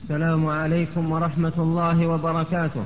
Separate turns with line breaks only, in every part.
السلام عليكم ورحمة الله وبركاته.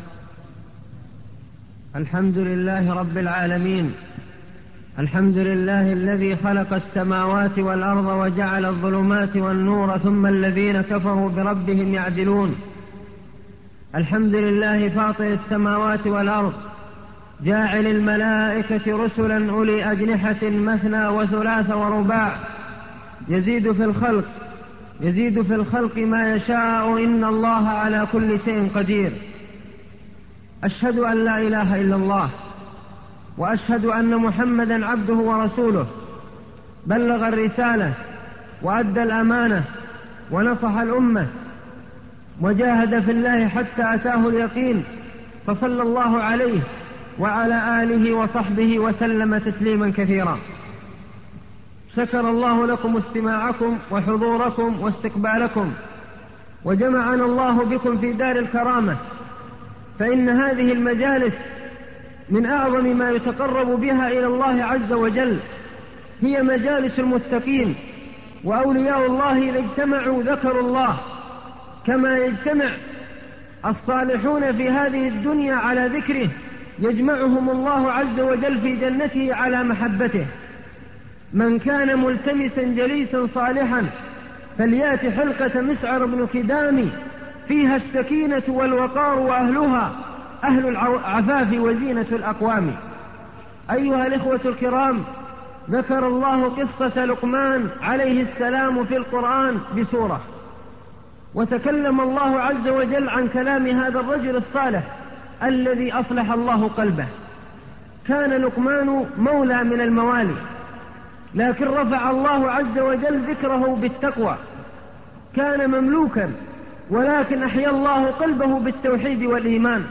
الحمد لله رب العالمين، الحمد لله الذي خلق السماوات والأرض وجعل الظلمات والنور ثم الذين كفروا بربهم يعدلون. الحمد لله فاطر السماوات والأرض، جاعل الملائكة رسلا أولي أجنحة مثنى وثلاث ورباع، يزيد في الخلق ما يشاء، إن الله على كل شيء قدير. أشهد أن لا إله إلا الله، وأشهد أن محمدا عبده ورسوله، بلغ الرسالة وأدى الأمانة ونصح الأمة وجاهد في الله حتى أتاه اليقين، فصلى الله عليه وعلى آله وصحبه وسلم تسليما كثيرا. شكر الله لكم استماعكم وحضوركم واستقبالكم، وجمعنا الله بكم في دار الكرامة، فإن هذه المجالس من أعظم ما يتقرب بها إلى الله عز وجل، هي مجالس المتقين، وأولياء الله إذا اجتمعوا ذكروا الله، كما يجتمع الصالحون في هذه الدنيا على ذكره يجمعهم الله عز وجل في جنته على محبته. من كان ملتمسا جليسا صالحا فليات حلقة مسعر بن كدام، فيها السكينة والوقار وأهلها أهل العفاف وزينة الأقوام. أيها الإخوة الكرام، ذكر الله قصة لقمان عليه السلام في القرآن بسورة، وتكلم الله عز وجل عن كلام هذا الرجل الصالح الذي أصلح الله قلبه. كان لقمان مولى من الموالي، لكن رفع الله عز وجل ذكره بالتقوى. كان مملوكا، ولكن أحيا الله قلبه بالتوحيد والإيمان.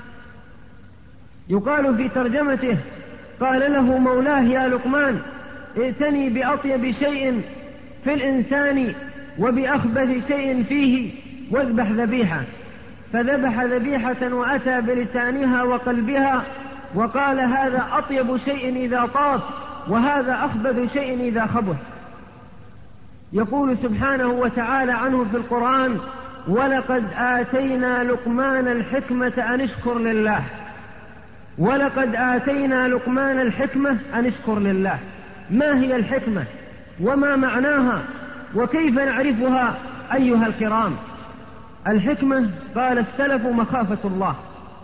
يقال في ترجمته: قال له مولاه: يا لقمان، ائتني بأطيب شيء في الإنسان وبأخبث شيء فيه، واذبح ذبيحة. فذبح ذبيحة وأتى بلسانها وقلبها، وقال: هذا أطيب شيء إذا طاب، وهذا أخبث شيء إذا خبث. يقول سبحانه وتعالى عنه في القرآن: ولقد آتينا لقمان الحكمة أن اشكر لله. ولقد آتينا لقمان الحكمة أن اشكر لله. ما هي الحكمة وما معناها وكيف نعرفها أيها الكرام؟ الحكمة قال السلف مخافة الله،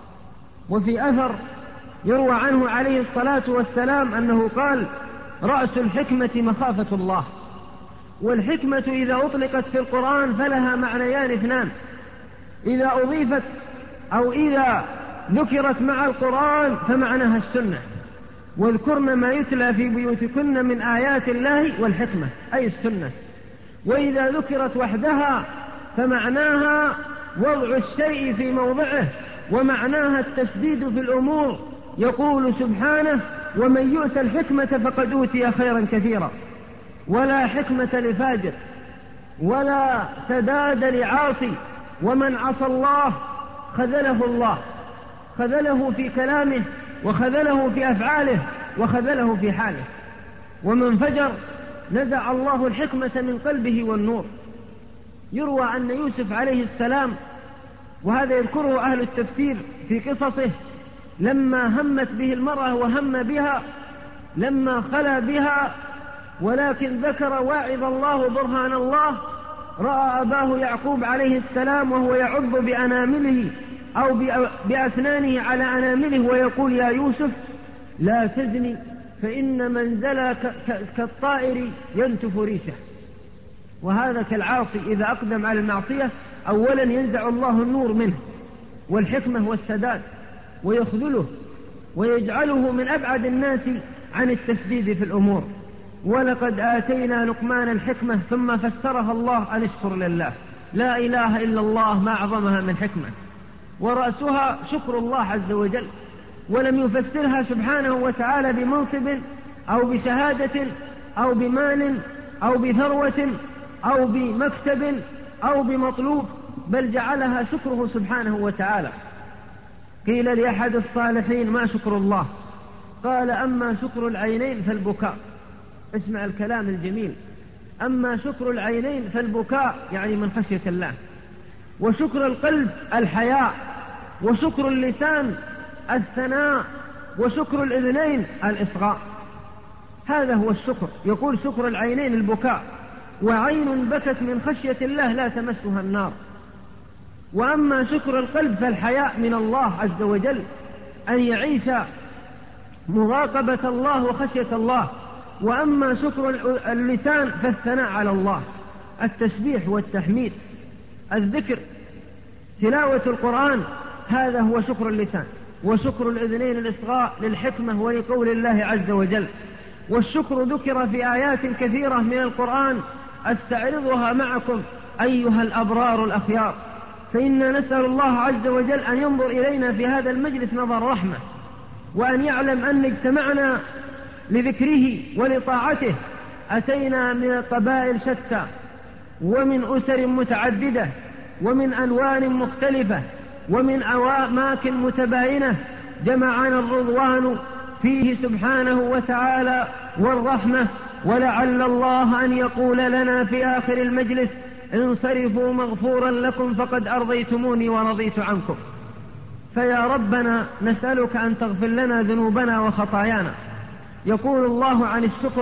وفي أثر يروى عنه عليه الصلاة والسلام أنه قال: رأس الحكمة مخافة الله. والحكمة إذا أطلقت في القرآن فلها معنيان اثنان: إذا أضيفت أو إذا ذكرت مع القرآن فمعناها السنة، واذكرن ما يتلى في بيوتكن من آيات الله والحكمة، أي السنة. وإذا ذكرت وحدها فمعناها وضع الشيء في موضعه، ومعناها التسديد في الأمور. يقول سبحانه: ومن يؤت الحكمة فقد أوتي خيرا كثيرا. ولا حكمة لفاجر، ولا سداد لعاصي، ومن عصى الله خذله الله، خذله في كلامه، وخذله في أفعاله، وخذله في حاله. ومن فجر نزع الله الحكمة من قلبه والنور. يروى أن يوسف عليه السلام، وهذا يذكره أهل التفسير في قصصه، لما همت به المرأة وهم بها، لما خلا بها ولكن ذكر واعظ الله برهان الله، رأى أباه يعقوب عليه السلام وهو يعض بأنامله أو بأسنانه على أنامله ويقول: يا يوسف لا تزني، فإن منزل كالطائر ينتف ريشه. وهذا كالعاصي إذا أقدم على المعصية أولا ينزع الله النور منه والحكمة والسداد، ويخذله ويجعله من أبعد الناس عن التسديد في الأمور. ولقد آتينا لقمان الحكمة، ثم فسرها الله أن اشكر لله. لا إله إلا الله، ما أعظمها من حكمة، ورأسها شكر الله عز وجل. ولم يفسرها سبحانه وتعالى بمنصب أو بشهادة أو بمال أو بثروة أو بمكسب أو بمطلوب، بل جعلها شكره سبحانه وتعالى. قيل لأحد الصالحين: ما شكر الله؟ قال: أما شكر العينين فالبكاء. اسمع الكلام الجميل: أما شكر العينين فالبكاء، يعني من خشية الله. وشكر القلب الحياء، وشكر اللسان الثناء، وشكر الأذنين الإصغاء. هذا هو الشكر. يقول شكر العينين البكاء، وعين بكت من خشية الله لا تمسها النار. وأما شكر القلب فالحياء من الله عز وجل، أن يعيش مراقبة الله وخشية الله. وأما شكر اللسان فالثناء على الله، التسبيح والتحميد، الذكر، تلاوة القرآن، هذا هو شكر اللسان. وشكر الأذنين الإصغاء للحكمة ولقول الله عز وجل. والشكر ذكر في آيات كثيرة من القرآن أستعرضها معكم أيها الأبرار الأخيار، فإنا نسأل الله عز وجل أن ينظر إلينا في هذا المجلس نظر رحمة، وأن يعلم أن اجتمعنا لذكره ولطاعته. أتينا من قبائل شتى، ومن أسر متعددة، ومن ألوان مختلفة، ومن أماكن متباينة، جمعنا الرضوان فيه سبحانه وتعالى والرحمة. ولعل الله أن يقول لنا في آخر المجلس: انصرفوا مغفورا لكم فقد أرضيتموني ورضيت عنكم. فيا ربنا نسألك أن تغفر لنا ذنوبنا وخطايانا. يقول الله عن الشكر: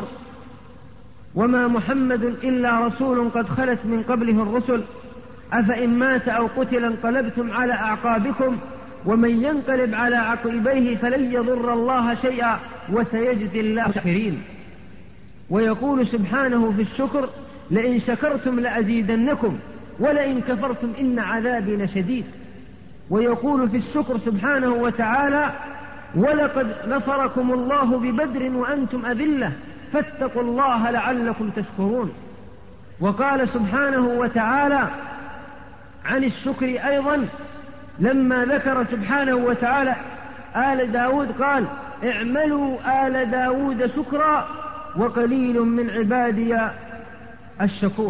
وما محمد إلا رسول قد خلت من قبله الرسل أفإن مات أو قتل انقلبتم على أعقابكم ومن ينقلب على عقبيه فلن يضر الله شيئا وسيجزي الله الشاكرين. ويقول سبحانه في الشكر: لئن شكرتم لأزيدنكم ولئن كفرتم إن عذابي لشديد. ويقول في الشكر سبحانه وتعالى: ولقد نصركم الله ببدر وأنتم أذلة فاتقوا الله لعلكم تشكرون. وقال سبحانه وتعالى عن الشكر أيضا لما ذكر سبحانه وتعالى آل داود قال: اعملوا آل داود شكرا وقليل من عبادي الشكور.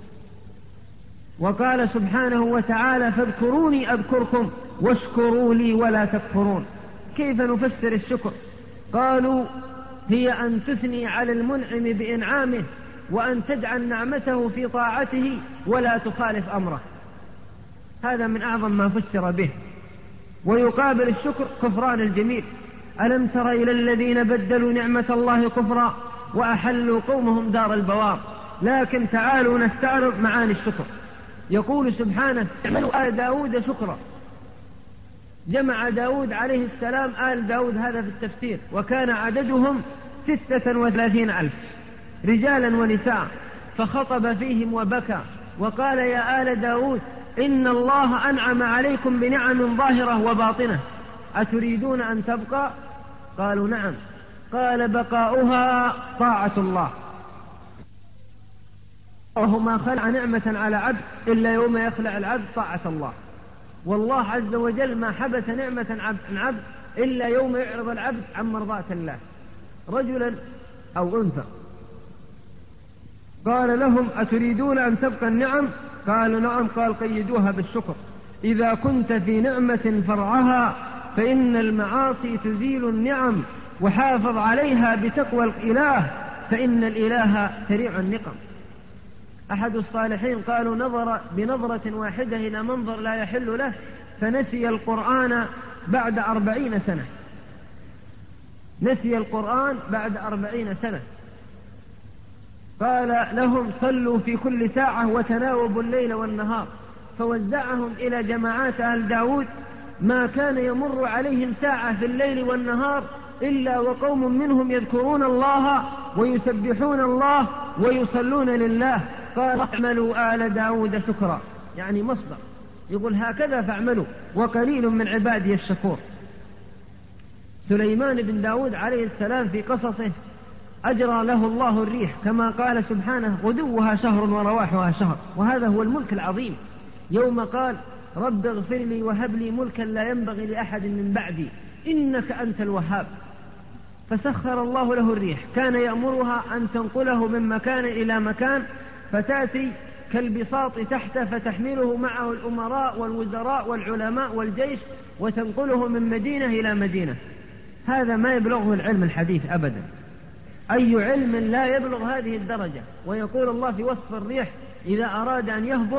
وقال سبحانه وتعالى: فاذكروني أذكركم واشكروا لي ولا تكفرون. كيف نفسر الشكر؟ قالوا: هي أن تثني على المنعم بإنعامه، وأن تجعل نعمته في طاعته ولا تخالف أمره. هذا من أعظم ما فسر به. ويقابل الشكر كفران الجميل: ألم تر إلى الذين بدلوا نعمة الله كفرا وأحلوا قومهم دار البوار. لكن تعالوا نستعرض معاني الشكر. يقول سبحانه: اعملوا آل داود شكرا. جمع داود عليه السلام آل داود، هذا في التفسير، وكان عددهم 36,000 رجالا ونساء، فخطب فيهم وبكى وقال: يا آل داود إن الله أنعم عليكم بنعم ظاهرة وباطنة أتريدون أن تبقى؟ قالوا: نعم. قال: بقاؤها طاعة الله. وهو ما خلع نعمة على عبد إلا يوم يخلع العبد طاعة الله. والله عز وجل ما حبس نعمة عن عبد إلا يوم يعرض العبد عن مرضاة الله، رجلا أو أنثى. قال لهم: أتريدون أن تبقى النعم؟ قالوا: نعم. قال: قيدوها بالشكر. إذا كنت في نعمة فرعها فإن المعاصي تزيل النعم، وحافظ عليها بتقوى الإله فإن الإله سريع النقم. أحد الصالحين قالوا: نظر بنظرة واحدة إلى منظر لا يحل له فنسي القرآن بعد 40 سنة. نسي القرآن بعد 40 سنة. قال لهم: صلوا في كل ساعة وتناوبوا الليل والنهار. فوزعهم إلى جماعات آل داود، ما كان يمر عليهم ساعة في الليل والنهار إلا وقوم منهم يذكرون الله ويسبحون الله ويصلون لله. قال: اعملوا آل داود شكرا، يعني مصدر، يقول هكذا فاعملوا وقليل من عبادي الشكور. سليمان بن داود عليه السلام في قصصه أجرى له الله الريح، كما قال سبحانه: غدوها شهر ورواحها شهر. وهذا هو الملك العظيم. يوم قال: رب اغفر لي وهب لي ملكا لا ينبغي لأحد من بعدي إنك أنت الوهاب. فسخر الله له الريح، كان يأمرها أن تنقله من مكان إلى مكان، فتأتي كالبساط تحت فتحمله معه الأمراء والوزراء والعلماء والجيش وتنقله من مدينة إلى مدينة. هذا ما يبلغه العلم الحديث أبدا. أي علم لا يبلغ هذه الدرجة. ويقول الله في وصف الريح: إذا أراد أن يهبط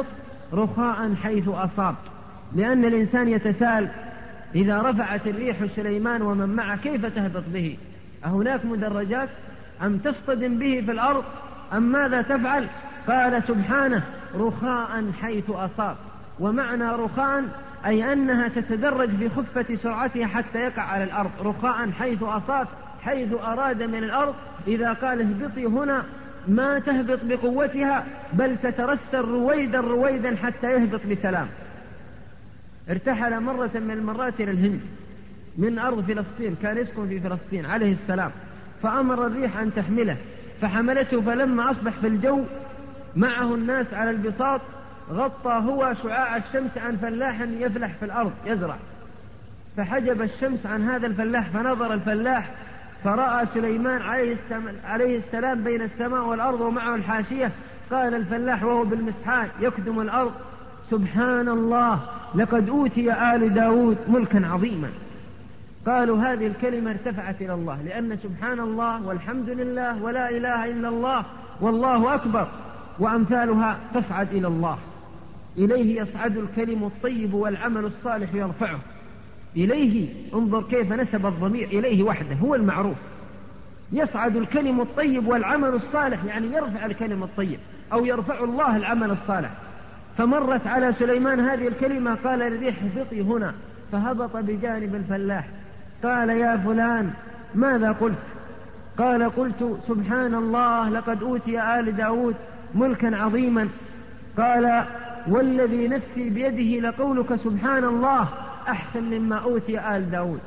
رخاء حيث أصاب، لأن الإنسان يتساءل إذا رفعت الريح سليمان ومن معه كيف تهبط به؟ أهناك مدرجات أم تصطدم به في الأرض أم ماذا تفعل؟ قال سبحانه رخاء حيث أصاب. ومعنى رخاء أي أنها تتدرج بخفة سرعتها حتى يقع على الأرض. رخاء حيث أصاب، حيث أراد من الأرض. إذا قال اهبطي هنا ما تهبط بقوتها، بل تترسل رويدا رويدا حتى يهبط بسلام. ارتحل مرة من المرات إلى الهند من أرض فلسطين، كان يسكن في فلسطين عليه السلام، فأمر الريح أن تحمله فحملته، فلما أصبح في الجو معه الناس على البساط غطى هو شعاع الشمس عن فلاح يفلح في الأرض يزرع، فحجب الشمس عن هذا الفلاح، فنظر الفلاح فرأى سليمان عليه السلام بين السماء والأرض ومعه الحاشية. قال الفلاح وهو بالمسحاء يكدم الأرض سبحان الله لقد أوتي آل داود ملكا عظيما. قالوا هذه الكلمة ارتفعت إلى الله، لأن سبحان الله والحمد لله ولا إله إلا الله والله أكبر وأمثالها تصعد إلى الله. إليه يصعد الكلم الطيب والعمل الصالح يرفعه. إليه انظر كيف نسب الضمير إليه وحده، هو المعروف. يصعد الكلم الطيب والعمل الصالح، يعني يرفع الكلم الطيب أو يرفع الله العمل الصالح. فمرت على سليمان هذه الكلمة، قال للريح اهبطي هنا، فهبط بجانب الفلاح. قال يا فلان ماذا قلت؟ قال قلت سبحان الله لقد أوتي آل داود ملكا عظيما. قال والذي نفسي بيده لقولك سبحان الله أحسن مما أوتي آل داود،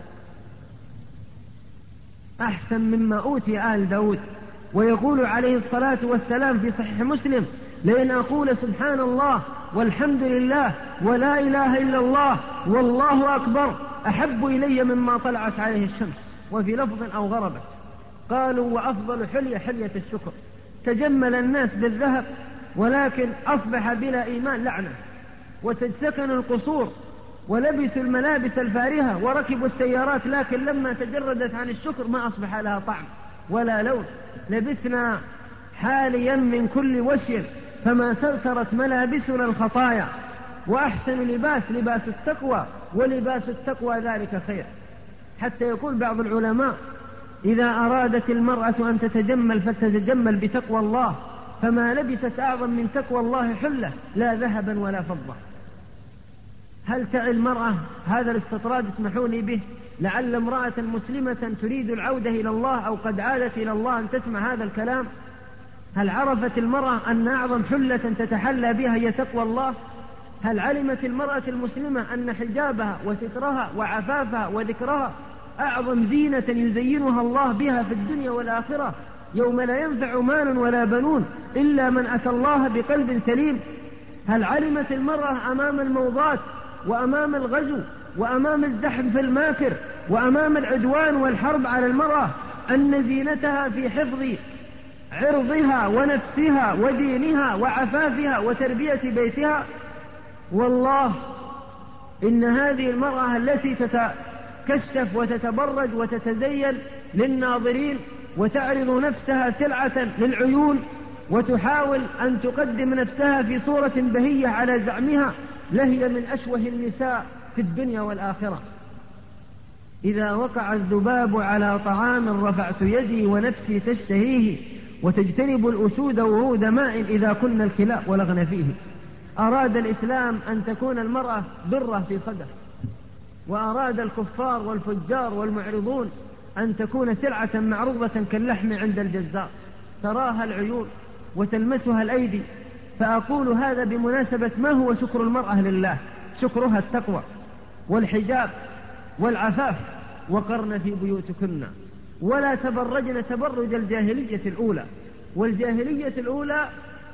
أحسن مما أوتي آل داود. ويقول عليه الصلاة والسلام في صحيح مسلم لأن أقول سبحان الله والحمد لله ولا إله إلا الله والله أكبر أحب إلي مما طلعت عليه الشمس، وفي لفظ أو غربت. قالوا وأفضل حلية حلية الشكر. تجمل الناس بالذهب ولكن أصبح بلا إيمان لعنة، وتسكنوا القصور ولبسوا الملابس الفارهة وركبوا السيارات، لكن لما تجردت عن الشكر ما أصبح لها طعم ولا لون. لبسنا حاليا من كل وشر فما سترت ملابسنا الخطايا، وأحسن لباس لباس التقوى، ولباس التقوى ذلك خير. حتى يقول بعض العلماء إذا أرادت المرأة أن تتجمل فلتتجمل بتقوى الله، فما لبست أعظم من تقوى الله حلة لا ذهبا ولا فضة. هل تعي المرأة هذا الاستطراد اسمحوا لي به، لعل امرأة مسلمة تريد العودة إلى الله أو قد عادت إلى الله أن تسمع هذا الكلام؟ هل عرفت المرأة أن أعظم حلة تتحلى بها هي تقوى الله؟ هل علمت المرأة المسلمة أن حجابها وسترها وعفافها وذكرها أعظم زينة يزينها الله بها في الدنيا والآخرة يوم لا ينفع مال ولا بنون إلا من أتى الله بقلب سليم؟ هل علمت المرأة أمام الموضات وأمام الغزو وأمام الزحف في الماكر وأمام العدوان والحرب على المرأة أن زينتها في حفظ عرضها ونفسها ودينها وعفافها وتربية بيتها؟ والله إن هذه المرأة التي تتكشف وتتبرج وتتزين للناظرين وتعرض نفسها سلعة للعيون وتحاول أن تقدم نفسها في صورة بهية على زعمها لهي من أشوه النساء في الدنيا والآخرة. إذا وقع الذباب على طعام رفعت يدي ونفسي تشتهيه، وتجتنب الأسود ورود ماء إذا كنا الكلاب ولغن فيه. أراد الإسلام أن تكون المرأة برة في صدر، وأراد الكفار والفجار والمعرضون أن تكون سلعة معروضة كاللحم عند الجزار تراها العيون وتلمسها الأيدي. فأقول هذا بمناسبة ما هو شكر المرأة لله؟ شكرها التقوى والحجاب والعفاف. وقرن في بيوتكن ولا تبرجن تبرج الجاهلية الأولى. والجاهلية الأولى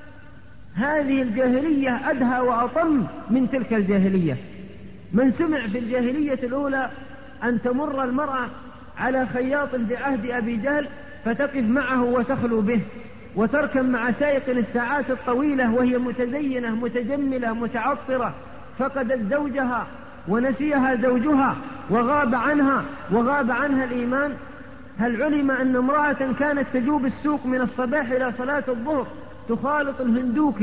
هذه الجاهلية أدهى وأطم من تلك الجاهلية. من سمع في الجاهلية الأولى أن تمر المرأة على خياط بعهد أبي جهل فتقف معه وتخلو به، وتركب مع سائق الساعات الطويلة وهي متزينة متجملة متعطرة، فقدت زوجها ونسيها زوجها وغاب عنها الإيمان. هل علم أن امرأة كانت تجوب السوق من الصباح إلى صلاة الظهر تخالط الهندوكي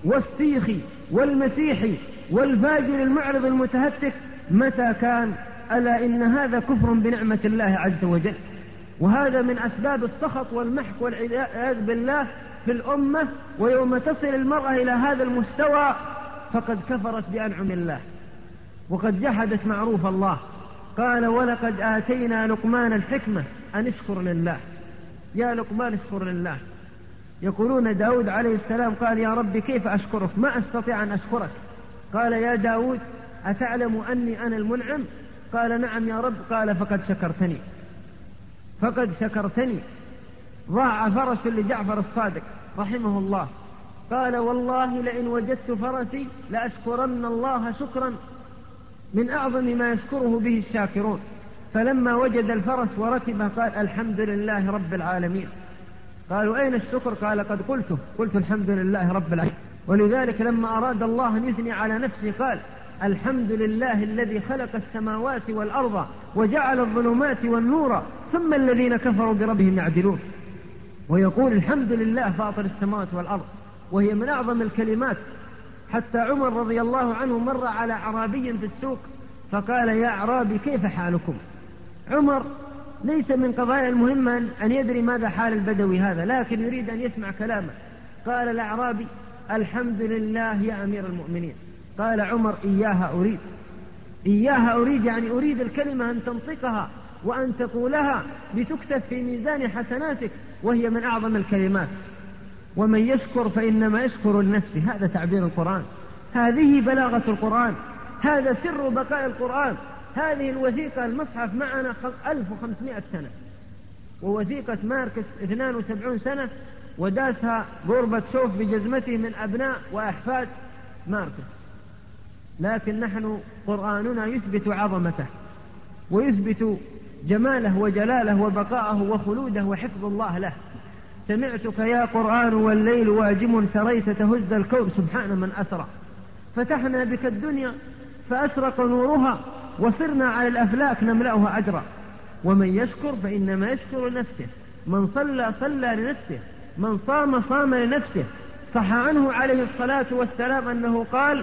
والسيخي والمسيحي والفاجر المعرض المتهتك متى كان؟ ألا إن هذا كفر بنعمة الله عز وجل، وهذا من أسباب السخط والمحك والعياذ بالله في الأمة. ويوم تصل المرأة إلى هذا المستوى فقد كفرت بأنعم الله وقد جحدت معروف الله. قال ولقد آتينا لقمان الحكمة أن اشكر لله. يا لقمان اشكر لله. يقولون داود عليه السلام قال يا رب كيف أشكرك؟ ما أستطيع أن أشكرك. قال يا داود أتعلم أني أنا المنعم؟ قال نعم يا رب. قال فقد شكرتني، فقد شكرتني. ضاع فرس لجعفر الصادق رحمه الله، قال والله لئن وجدت فرسي لأشكرن الله شكرا من أعظم ما يشكره به الشاكرون. فلما وجد الفرس وركبه قال الحمد لله رب العالمين. قالوا أين الشكر؟ قال قد قلت الحمد لله رب العالمين. ولذلك لما أراد الله أن يثني على نفسه قال الحمد لله الذي خلق السماوات والأرض وجعل الظلمات والنور ثم الذين كفروا بربهم يعدلون. ويقول الحمد لله فاطر السماوات والأرض، وهي من أعظم الكلمات. حتى عمر رضي الله عنه مر على أعرابي في السوق فقال يا أعرابي كيف حالكم؟ عمر ليس من قضايا المهمة أن يدري ماذا حال البدوي هذا، لكن يريد أن يسمع كلامه. قال الأعرابي الحمد لله يا أمير المؤمنين. قال عمر إياها أريد يعني أريد الكلمة أن تنطقها وأن تقولها لتكتب في ميزان حسناتك، وهي من أعظم الكلمات. ومن يشكر فإنما يشكر لنفسه. هذا تعبير القرآن، هذه بلاغة القرآن، هذا سر بقاء القرآن. هذه الوثيقة المصحف معنا 1500 سنة، ووثيقة ماركس 72 سنة، وداسها غربة شوف بجزمته من أبناء وأحفاد ماركس. لكن نحن قرآننا يثبت عظمته ويثبت جماله وجلاله وبقاءه وخلوده وحفظ الله له. سمعتك يا قرآن والليل واجم سريت تهز الكون سبحان من أسرى. فتحنا بك الدنيا فأشرق نورها وصرنا على الأفلاك نملأها أجرا. ومن يشكر فإنما يشكر لنفسه، من صلى صلى لنفسه، من صام صام لنفسه. صح عنه عليه الصلاة والسلام أنه قال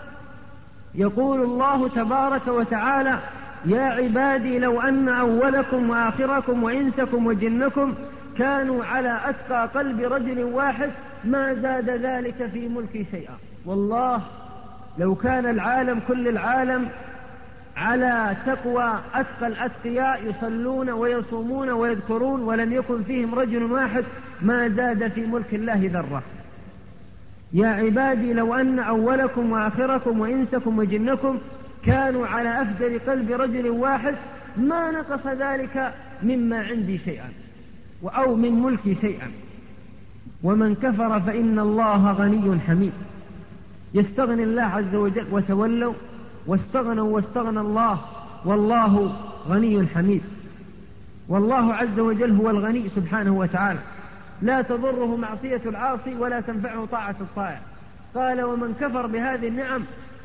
يقول الله تبارك وتعالى يا عبادي لو أن أولكم وآخركم وإنسكم وجنكم كانوا على أتقى قلب رجل واحد ما زاد ذلك في ملكي شيئا. والله لو كان العالم كل العالم على تقوى أتقى الأتقياء يصلون ويصومون ويذكرون ولم يكن فيهم رجل واحد ما زاد في ملك الله ذرة. يا عبادي لو أن أولكم وآخركم وإنسكم وجنكم كانوا على أفجر قلب رجل واحد ما نقص ذلك مما عندي شيئا أو من ملكي شيئا. ومن كفر فإن الله غني حميد. يستغني الله عز وجل وتولوا واستغنوا واستغنى الله، والله غني حميد. والله عز وجل هو الغني سبحانه وتعالى، لا تضره معصية العاصي ولا تنفعه طاعة الطائع. قال ومن كفر بهذه النعم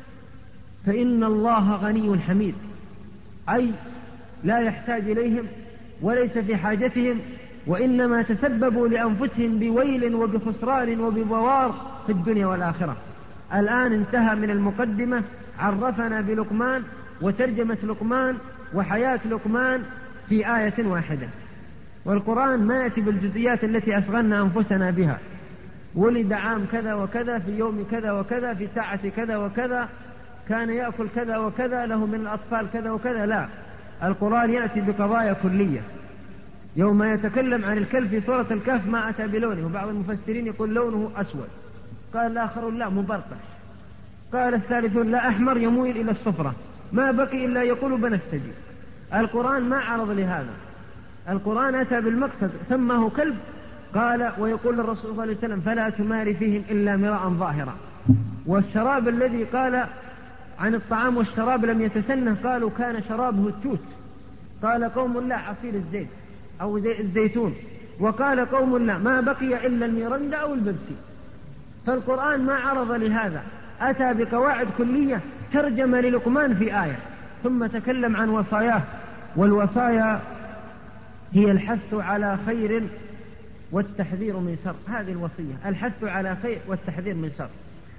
فإن الله غني حميد، أي لا يحتاج إليهم وليس في حاجتهم، وإنما تسببوا لأنفسهم بويل وبخسران وبضوار في الدنيا والآخرة. الآن انتهى من المقدمة، عرفنا بلقمان وترجمة لقمان وحياة لقمان في آية واحدة. والقرآن ما يأتي بالجزئيات التي أشغلنا أنفسنا بها، ولد عام كذا وكذا في يوم كذا وكذا في ساعة كذا وكذا كان يأكل كذا وكذا له من الأطفال كذا وكذا. لا، القرآن يأتي بقضايا كلية. يوم يتكلم عن الكلب في سورة الكهف ما أتى بلونه، وبعض المفسرين يقول لونه أسود، قال الآخرون لا مبرقش، قال الثالثون لا أحمر يميل إلى الصفرة، ما بقي إلا يقول بنفسجي. القرآن ما عرض لهذا، القرآن أتى بالمقصد سماه كلب. قال ويقول الرسول صلى الله عليه وسلم فلا تماري فيهم إلا مراء ظاهرا. والشراب الذي قال عن الطعام والشراب لم يتسنه قالوا كان شرابه التوت، قال قوم لا عصير الزيت أو الزيتون، وقال قوم لا ما بقي إلا الميرندا أو البيبسي. فالقرآن ما عرض لهذا، أتى بقواعد كلية ترجم للقمان في آية، ثم تكلم عن وصاياه. والوصايا هي الحث على خير والتحذير من شر. هذه الوصية، الحث على خير والتحذير من شر.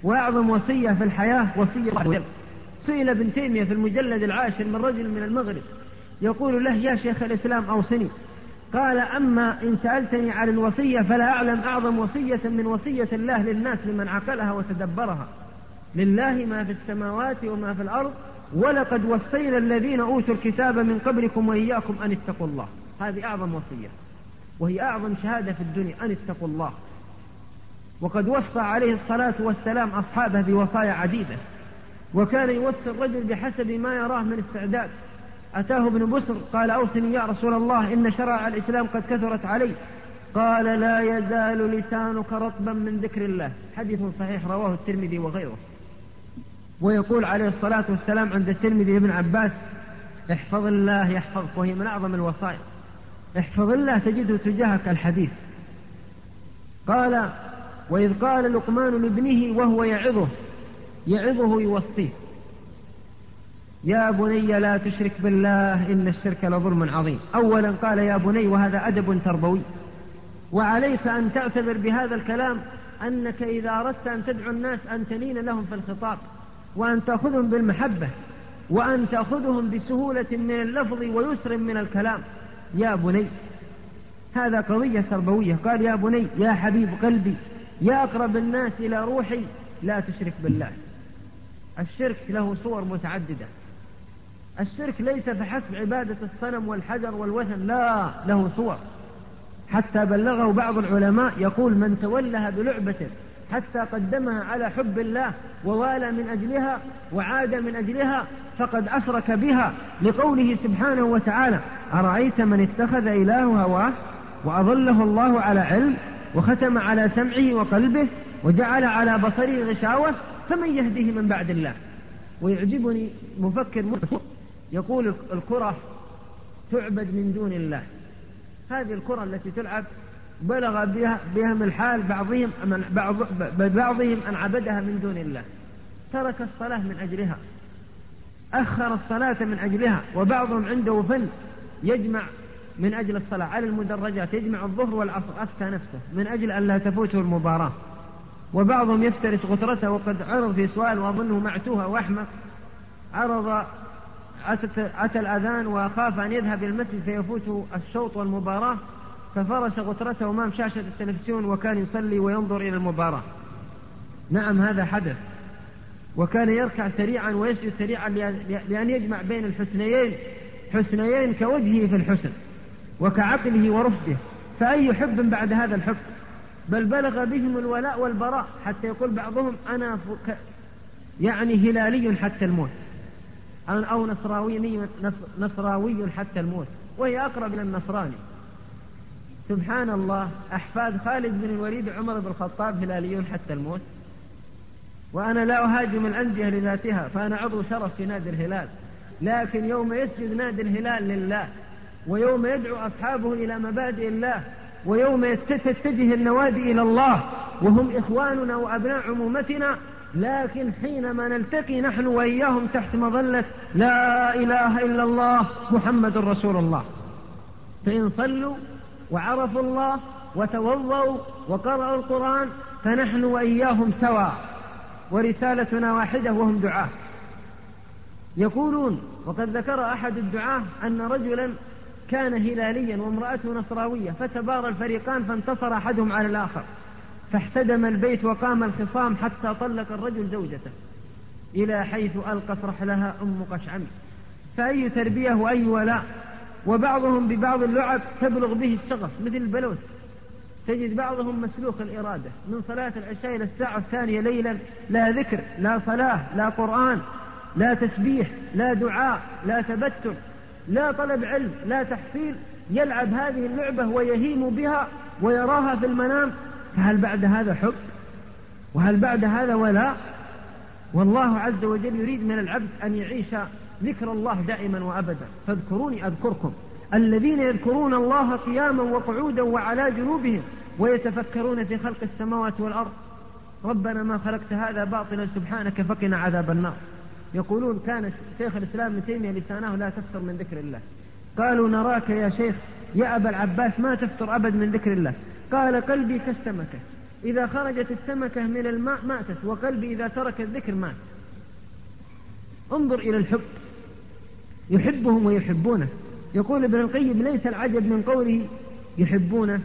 وأعظم وصية في الحياة وصية الله. سئل ابن تيمية في المجلد 10 من رجل من المغرب يقول له: يا شيخ الإسلام أوصني. قال: أما إن سألتني عن الوصية فلا أعلم أعظم وصية من وصية الله للناس لمن عقلها وتدبرها. لله ما في السماوات وما في الأرض، ولقد وصينا الذين أوتوا الكتاب من قبلكم وإياكم أن اتقوا الله. هذه أعظم وصية، وهي أعظم شهادة في الدنيا، أن اتقوا الله. وقد وصى عليه الصلاة والسلام أصحابه بوصايا عديدة، وكان يوصي الرجل بحسب ما يراه من استعداد. أتاه ابن بسر قال: أوصني يا رسول الله، إن شرائع الإسلام قد كثرت علي. قال: لا يزال لسانك رطبا من ذكر الله. حديث صحيح رواه الترمذي وغيره. ويقول عليه الصلاة والسلام عند الترمذي ابن عباس: احفظ الله يحفظك، وهي من أعظم الوصايا. احفظ الله تجده تجاهك الحديث. قال: وإذ قال لقمان لابنه وهو يعظه يوصيه: يا بني لا تشرك بالله إن الشرك لظلم عظيم. أولا قال يا بني، وهذا أدب تربوي، وعليك أن تعتبر بهذا الكلام أنك إذا أردت أن تدعو الناس أن تلين لهم في الخطاب، وأن تأخذهم بالمحبة، وأن تأخذهم بسهولة من اللفظ ويسر من الكلام. يا بني، هذا قضية تربوية. قال: يا بني، يا حبيب قلبي، يا أقرب الناس إلى روحي، لا تشرك بالله. الشرك له صور متعددة. الشرك ليس فحسب عبادة الصنم والحجر والوثن، لا، له صور. حتى بلغه بعض العلماء يقول: من تولها بلعبة حتى قدمها على حب الله ووالى من أجلها وعاد من أجلها فقد أشرك بها، لقوله سبحانه وتعالى: أرأيت من اتخذ إلهه هواه وأضله الله على علم وختم على سمعه وقلبه وجعل على بصره غشاوة فمن يهديه من بعد الله. ويعجبني مفكر يقول: الكرة تعبد من دون الله. هذه الكرة التي تلعب بلغ بهم الحال بعضهم أن عبدها من دون الله، ترك الصلاة من أجلها، أخر الصلاة من أجلها. وبعضهم عنده فن يجمع من أجل الصلاة على المدرجات، يجمع الظهر والعصر، أفتى نفسه من أجل أن لا تفوته المباراة. وبعضهم يفترس غترته، وقد عرض في سؤال وأظنه معتوه وأحمق، أتى الأذان وخاف أن يذهب إلى المسجد فيفوته الشوط والمباراة، ففرش غترته أمام شاشة التلفزيون وكان يصلي وينظر إلى المباراة. نعم، هذا حدث. وكان يركع سريعا ويسجد سريعا لأن يجمع بين حسنيين كوجهه في الحسن وكعقله ورشده. فأي حب بعد هذا الحب؟ بل بلغ بهم الولاء والبراء، حتى يقول بعضهم: أنا يعني هلالي حتى الموت، أو نصراوي حتى الموت، وهي أقرب إلى النصراني. سبحان الله، أحفاد خالد بن الوليد عمر بن الخطاب هلاليون حتى الموت. وأنا لا أهاجم الأندية لذاتها، فأنا عضو شرف في نادي الهلال، لكن يوم يسجد نادي الهلال لله، ويوم يدعو أصحابه إلى مبادئ الله، ويوم تتجه النوادي إلى الله وهم إخواننا وأبناء عمومتنا، لكن حينما نلتقي نحن وإياهم تحت مظلة لا إله إلا الله محمد رسول الله، فإن صلوا وعرفوا الله وتوضوا وقرأوا القرآن فنحن وإياهم سواء، ورسالتنا واحدة وهم دعاة. يقولون، وقد ذكر أحد الدعاة أن رجلا كان هلاليا وامرأته نصراوية، فتبارى الفريقان فانتصر أحدهم على الآخر، فاحتدم البيت وقام الخصام حتى طلق الرجل زوجته إلى حيث ألقت رحلها أم قشعم. فأي تربية وأي ولاء. وبعضهم ببعض اللعب تبلغ به الشغف مثل البلوت، تجد بعضهم مسلوخ الإرادة من صلاة العشاء إلى الساعة 2 ليلا، لا ذكر، لا صلاة، لا قرآن، لا تسبيح، لا دعاء، لا تبتل، لا طلب علم، لا تحصيل، يلعب هذه اللعبة ويهيم بها ويراها في المنام. فهل بعد هذا حب؟ وهل بعد هذا ولاء؟ والله عز وجل يريد من العبد أن يعيش ذكر الله دائما وأبدا. فاذكروني أذكركم. الذين يذكرون الله قياما وقعودا وعلى جنوبهم ويتفكرون في خلق السماوات والأرض ربنا ما خلقت هذا باطلا سبحانك فقنا عذاب النار. يقولون كان شيخ الإسلام ابن تيمية لسانه لا تفتر من ذكر الله. قالوا نراك يا شيخ يا أبا العباس ما تفتر أبد من ذكر الله. قال قلبي كالسمكة إذا خرجت السمكة من الماء ماتت، وقلبي إذا ترك الذكر مات. انظر إلى الحب، يحبهم ويحبونه. يقول ابن القيم: ليس العجب من قوله يحبونه،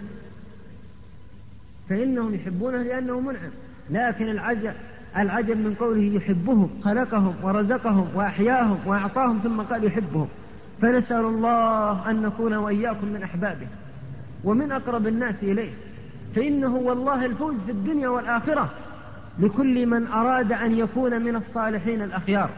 فإنهم يحبونه لأنه منعم، لكن العجب من قوله يحبهم، خلقهم ورزقهم وأحياهم وأعطاهم ثم قال يحبهم. فنسأل الله أن نكون وإياكم من أحبابه ومن أقرب الناس إليه، فإنه والله الفوز في الدنيا والآخرة لكل من أراد أن يكون من الصالحين الأخيار.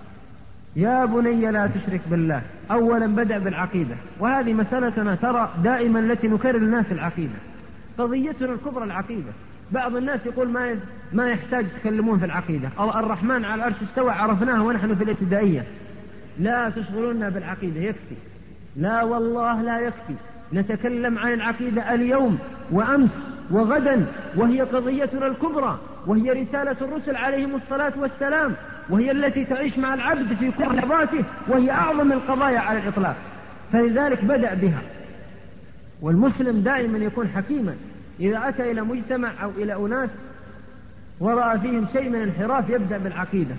يا بني لا تشرك بالله. أولا بدأ بالعقيدة، وهذه مسألتنا ترى دائما التي نكرر الناس العقيدة، قضيتنا الكبرى العقيدة. بعض الناس يقول ما يحتاج تكلمون في العقيدة، الرحمن على العرش استوى عرفناه ونحن في الابتدائية، لا تشغلونا بالعقيدة يكفي. لا والله لا يكفي، نتكلم عن العقيدة اليوم وأمس وغدا، وهي قضيتنا الكبرى، وهي رسالة الرسل عليهم الصلاة والسلام، وهي التي تعيش مع العبد في كل لحظاته، وهي أعظم القضايا على الإطلاق، فلذلك بدأ بها. والمسلم دائما يكون حكيما، إذا أتى إلى مجتمع أو إلى أناس ورأى فيهم شيء من انحراف يبدأ بالعقيدة.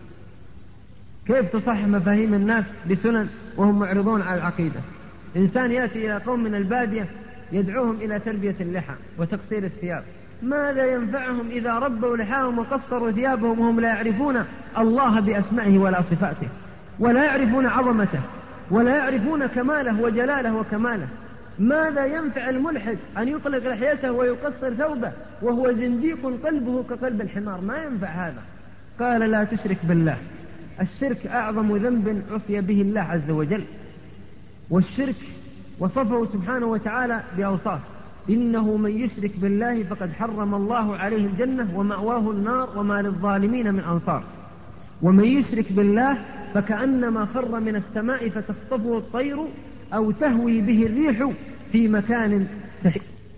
كيف تصحح مفاهيم الناس بسنن وهم معرضون على العقيدة؟ إنسان يأتي إلى قوم من البادية يدعوهم إلى تربية اللحى وتقصير الثياب، ماذا ينفعهم إذا ربوا لحاهم وقصروا ثيابهم وهم لا يعرفون الله بأسمائه ولا صفاته، ولا يعرفون عظمته، ولا يعرفون كماله وجلاله وكماله؟ ماذا ينفع الملحد أن يطلق لحيته ويقصر ثوبه وهو زنديق قلبه كقلب الحمار؟ ما ينفع هذا. قال لا تشرك بالله. الشرك أعظم ذنب عصي به الله عز وجل، والشرك وصفه سبحانه وتعالى بأوصاف: إنه من يشرك بالله فقد حرم الله عليه الجنة ومأواه النار وما للظالمين من أنصار. ومن يشرك بالله فكأنما خر من السماء فتخطفه الطير أو تهوي به الريح في مكان سحيق.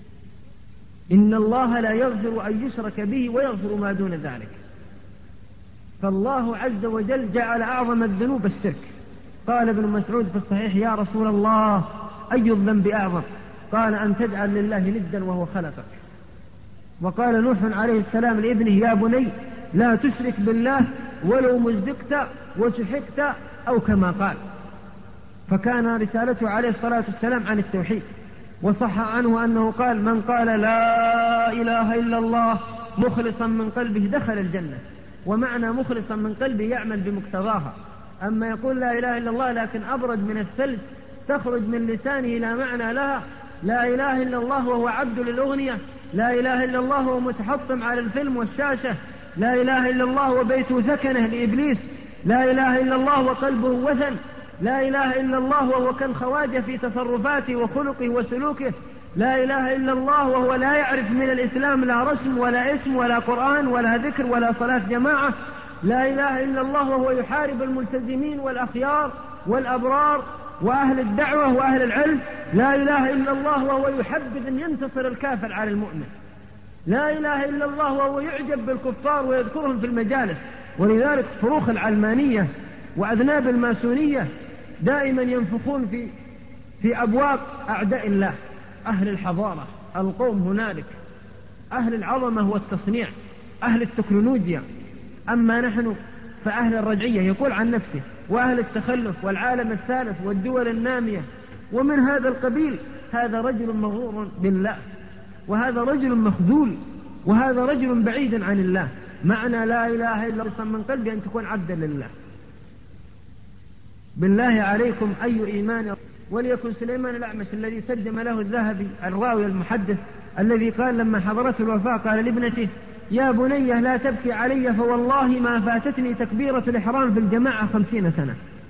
إن الله لا يغفر أن يشرك به ويغفر ما دون ذلك. فالله عز وجل جعل أعظم الذنوب الشرك. قال ابن مسعود في الصحيح: يا رسول الله أي الذنب أعظم؟ قال: أن تجعل لله ندا وهو خلقك. وقال نوح عليه السلام لابنه: يا بني لا تشرك بالله ولو مزقت وسحقت، أو كما قال. فكان رسالته عليه الصلاة والسلام عن التوحيد. وصح عنه أنه قال: من قال لا إله إلا الله مخلصا من قلبه دخل الجنة. ومعنى مخلصا من قلبه يعمل بمقتضاها. أما يقول لا إله إلا الله لكن أبرد من الثلج تخرج من لسانه لا معنى لها، لا إله إلا الله وهو عبد للأغنية، لا إله إلا الله وهو متحطم على الفيلم والشاشة، لا إله إلا الله وبيته ثكنه لإبليس، لا إله إلا الله وقلبه وثن، لا إله إلا الله وهو كالخواجة في تصرفاته وخلقه وسلوكه، لا إله إلا الله وهو لا يعرف من الإسلام لا رسم ولا اسم ولا قرآن ولا ذكر ولا صلاة جماعة، لا إله إلا الله وهو يحارب الملتزمين والأخيار والأبرار وأهل الدعوة وأهل العلم، لا إله إلا الله وهو يحبذ أن ينتصر الكافر على المؤمن، لا إله إلا الله وهو يعجب بالكفار ويذكرهم في المجالس. ولذلك فروخ العلمانية وأذناب الماسونية دائما ينفخون في أبواق أعداء الله، أهل الحضارة، القوم هنالك، أهل العظمة والتصنيع، أهل التكنولوجيا. أما نحن فأهل الرجعية يقول عن نفسه، وأهل التخلف والعالم الثالث والدول النامية ومن هذا القبيل. هذا رجل مغرور بالله، وهذا رجل مخذول، وهذا رجل بعيد عن الله. معنى لا إله إلا الله من قلبي أن تكون عبدا لله. بالله عليكم أي إيمان. وليكن سليمان الأعمش الذي ترجم له الذهبي الراوي المحدث الذي قال لما حضرته الوفاة قال لابنته: يا بني لا تبكي علي فوالله ما فاتتني تكبيرة الإحرام في الجماعة 50 سنة.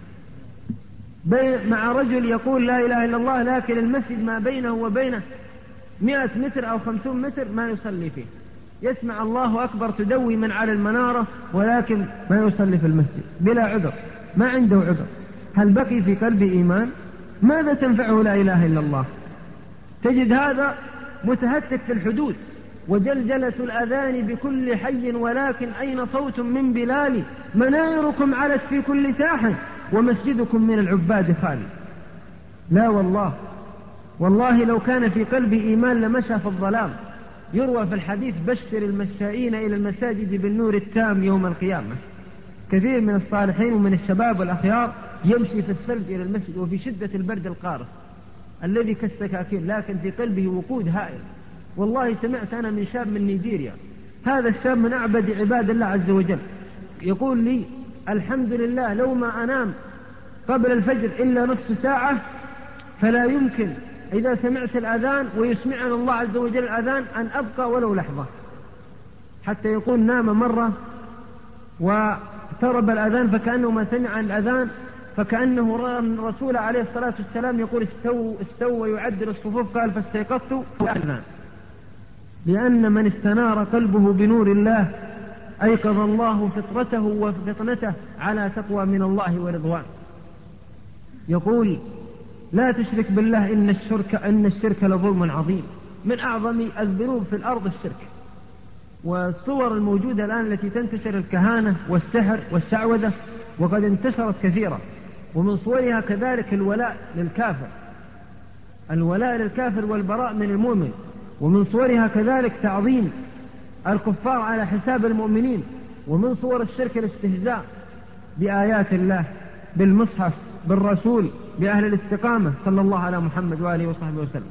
مع رجل يقول لا إله إلا الله لكن المسجد ما بينه وبينه 100 متر أو 50 متر ما يصلي فيه، يسمع الله أكبر تدوي من على المنارة ولكن ما يصلي في المسجد بلا عذر، ما عنده عذر. هل بقي في قلبه إيمان؟ ماذا تنفعه لا إله إلا الله؟ تجد هذا متهتك في الحدود، وجلجلة الأذان بكل حي، ولكن أين صوت من بلال؟ منايركم علت في كل ساحة ومسجدكم من العباد خالي. لا والله، والله لو كان في قلبي إيمان لمشى في الظلام، يروى في الحديث: بشر المشائين إلى المساجد بالنور التام يوم القيامة. كثير من الصالحين ومن الشباب والأخيار يمشي في الثلج إلى المسجد وفي شدة البرد القارس الذي كالسكاكين، لكن في قلبه وقود هائل. والله سمعت أنا من شاب من نيجيريا، هذا الشاب من أعبد عباد الله عز وجل، يقول لي: الحمد لله لو ما أنام قبل الفجر إلا نصف ساعة فلا يمكن إذا سمعت الأذان ويسمعنا الله عز وجل الأذان أن أبقى ولو لحظة. حتى يقول نام مرة واقترب الأذان فكأنه ما سمع الأذان، فكأنه رأى الرسول عليه الصلاة والسلام يقول: استوى يعدل الصفوف، قال: فاستيقظت وأذان. لأن من استنار قلبه بنور الله أيقظ الله فطرته وفطنته على تقوى من الله ورضوان. يقول: لا تشرك بالله إن الشرك لظلم عظيم. من أعظم الذنوب في الأرض الشرك. والصور الموجودة الآن التي تنتشر الكهانة والسحر والشعوذة وقد انتشرت كثيرا، ومن صورها كذلك الولاء للكافر، الولاء للكافر والبراء من المؤمن، ومن صورها كذلك تعظيم الكفار على حساب المؤمنين، ومن صور الشرك الاستهزاء بآيات الله، بالمصحف، بالرسول، بأهل الاستقامة صلى الله على محمد وآله وصحبه وسلم،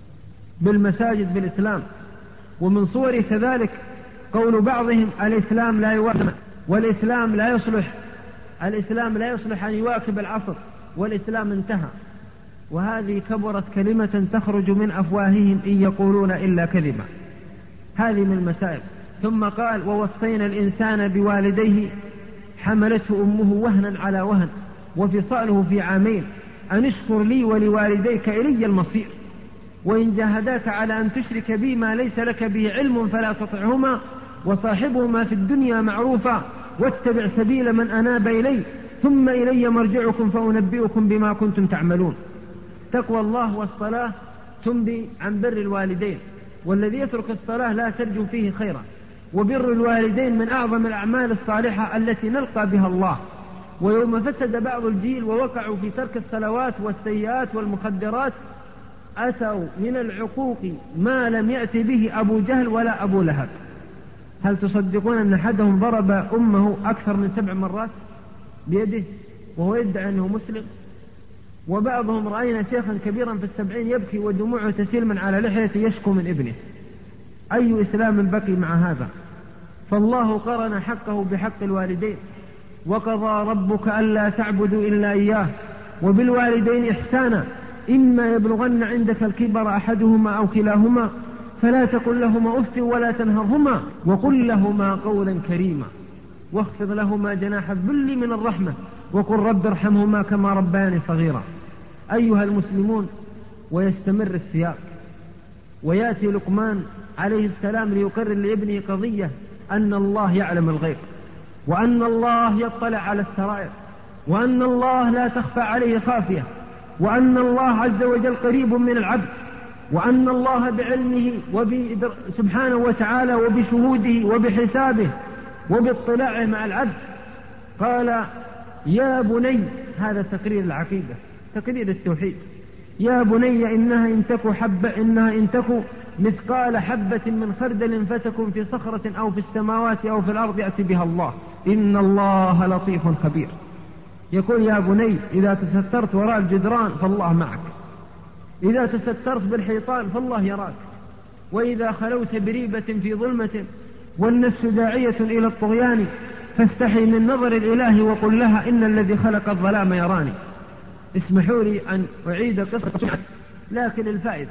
بالمساجد، بالإسلام. ومن صوره كذلك قول بعضهم: الإسلام لا يواكب، والإسلام لا يصلح، الإسلام لا يصلح أن يواكب العصر، والإسلام انتهى. وهذه كبرت كلمة تخرج من أفواههم إن يقولون إلا كذبا. هذه من المسائل. ثم قال: ووصينا الإنسان بوالديه حملته أمه وهنا على وهن وفصاله في عامين أن اشكر لي ولوالديك إلي المصير، وإن جاهداك على أن تشرك بي ما ليس لك به علم فلا تطعهما، وصاحبهما في الدنيا معروفا، واتبع سبيل من أناب إلي ثم إلي مرجعكم فأنبئكم بما كنتم تعملون. تقوى الله والصلاة تنبي عن بر الوالدين، والذي يترك الصلاة لا ترجو فيه خيرا. وبر الوالدين من أعظم الأعمال الصالحة التي نلقى بها الله. ويوم فسد بعض الجيل ووقعوا في ترك الصلوات والسيئات والمخدرات أتوا من العقوق ما لم يأتي به أبو جهل ولا أبو لهب. هل تصدقون أن أحدهم ضرب أمه أكثر من 7 مرات بيده وهو يدعي أنه مسلم؟ وبعضهم رأينا شيخا كبيرا في 70 يبكي ودموعه تسيل من على لحيته يشكو من ابنه. أي إسلام بقي مع هذا؟ فالله قرن حقه بحق الوالدين: وقضى ربك ألا تعبدوا إلا إياه وبالوالدين إحسانا إما يبلغن عندك الكبر أحدهما أو كلاهما فلا تقل لهما أف ولا تنهرهما وقل لهما قولا كريما واخفض لهما جناح الذل من الرحمة وقل رب ارحمهما كما ربياني صغيرا. أيها المسلمون، ويستمر السياق، ويأتي لقمان عليه السلام ليقرر لابنه قضية أن الله يعلم الغيب، وأن الله يطلع على السرائر، وأن الله لا تخفى عليه خافية، وأن الله عز وجل قريب من العبد، وأن الله بعلمه سبحانه وتعالى وبشهوده وبحسابه وباطلاعه مع العبد. قال: يا بني، هذا تقرير العقيدة، تقرير التوحيد: يا بني إنها إن تك مثقال حبة من خردل فتكن في صخرة أو في السماوات أو في الأرض يأتي بها الله إن الله لطيف خبير. يقول: يا بني، إذا تسترت وراء الجدران فالله معك، إذا تسترت بالحيطان فالله يراك، وإذا خلوت بريبة في ظلمة والنفس داعية إلى الطغيان فاستحي من نظر الإله وقل لها إن الذي خلق الظلام يراني. اسمحوا لي أن أعيد قصة لكن الفائدة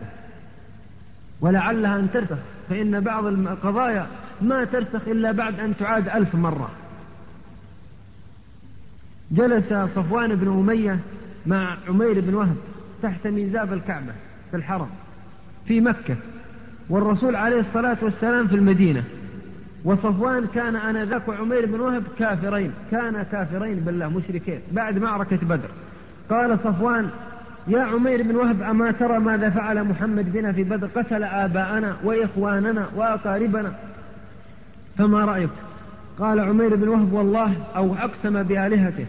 ولعلها أن ترسخ، فإن بعض القضايا ما ترسخ إلا بعد أن تعاد 1000 مرة. جلس صفوان بن أمية مع عمير بن وهب تحت ميزاب الكعبة في الحرم في مكة، والرسول عليه الصلاة والسلام في المدينة، وصفوان كان آنذاك وعمير بن وهب كافرين بالله، مشركين بعد معركة بدر. قال صفوان: يا عمير بن وهب، أما ترى ماذا فعل محمد بنا في بدر؟ قتل آباءنا وإخواننا وأقاربنا، فما رأيك؟ قال عمير بن وهب: والله، أو أقسم بآلهته،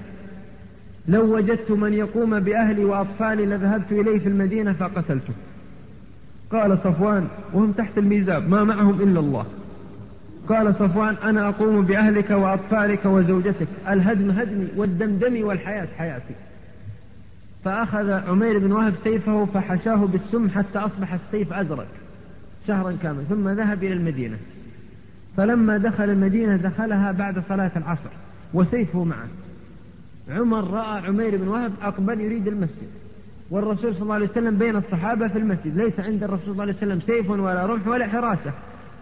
لو وجدت من يقوم بأهلي وأطفالي لذهبت إليه في المدينة فقتلته. قال صفوان وهم تحت الميزاب ما معهم إلا الله. قال صفوان أنا أقوم بأهلك وأطفالك وزوجتك، الهدم هدمي والدمدم والحياة حياتي. فأخذ عمير بن وهب سيفه فحشاه بالسم حتى أصبح السيف أزرق شهرا كامل، ثم ذهب إلى المدينة. فلما دخل المدينة دخلها بعد صلاة العصر وسيفه معه. عمر رأى عمير بن وهب أقبل يريد المسجد، والرسول صلى الله عليه وسلم بين الصحابة في المسجد، ليس عند الرسول صلى الله عليه وسلم سيف ولا رمح ولا حراسة.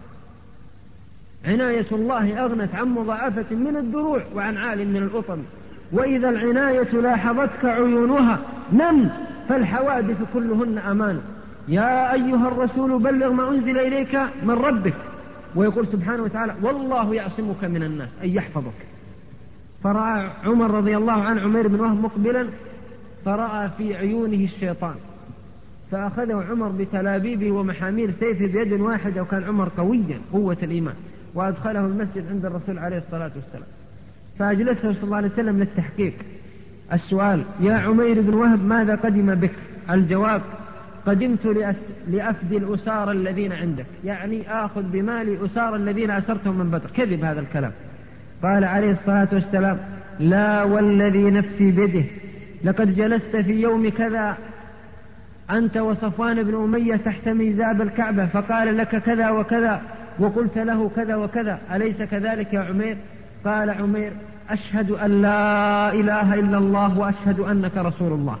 عناية الله أغنت عن مضاعفة من الدروع وعن عال من الأطم. وإذا العناية لاحظتك عيونها نم، فالحوادث كلهن أمان. يا أيها الرسول بلغ ما أنزل إليك من ربك. ويقول سبحانه وتعالى والله يعصمك من الناس، أي يحفظك. فرأى عمر رضي الله عنه عمير بن وهب مقبلا، فرأى في عيونه الشيطان، فأخذه عمر بتلابيبه ومحامير سيفه بيد واحدة، وكان عمر قويا قوة الإيمان، وأدخله المسجد عند الرسول عليه الصلاة والسلام. فأجلسه صلى الله عليه وسلم للتحقيق. السؤال: يا عمير بن وهب ماذا قدم بك؟ الجواب: قدمت لأفدي الأسار الذين عندك، يعني آخذ بمالي أسار الذين أسرتهم من بدر. كذب هذا الكلام. قال عليه الصلاة والسلام: لا والذي نفسي بيده لقد جلست في يوم كذا أنت وصفوان بن أمية تحت ميزاب الكعبة، فقال لك كذا وكذا وقلت له كذا وكذا، أليس كذلك يا عمير؟ قال عمير: أشهد أن لا إله إلا الله وأشهد أنك رسول الله.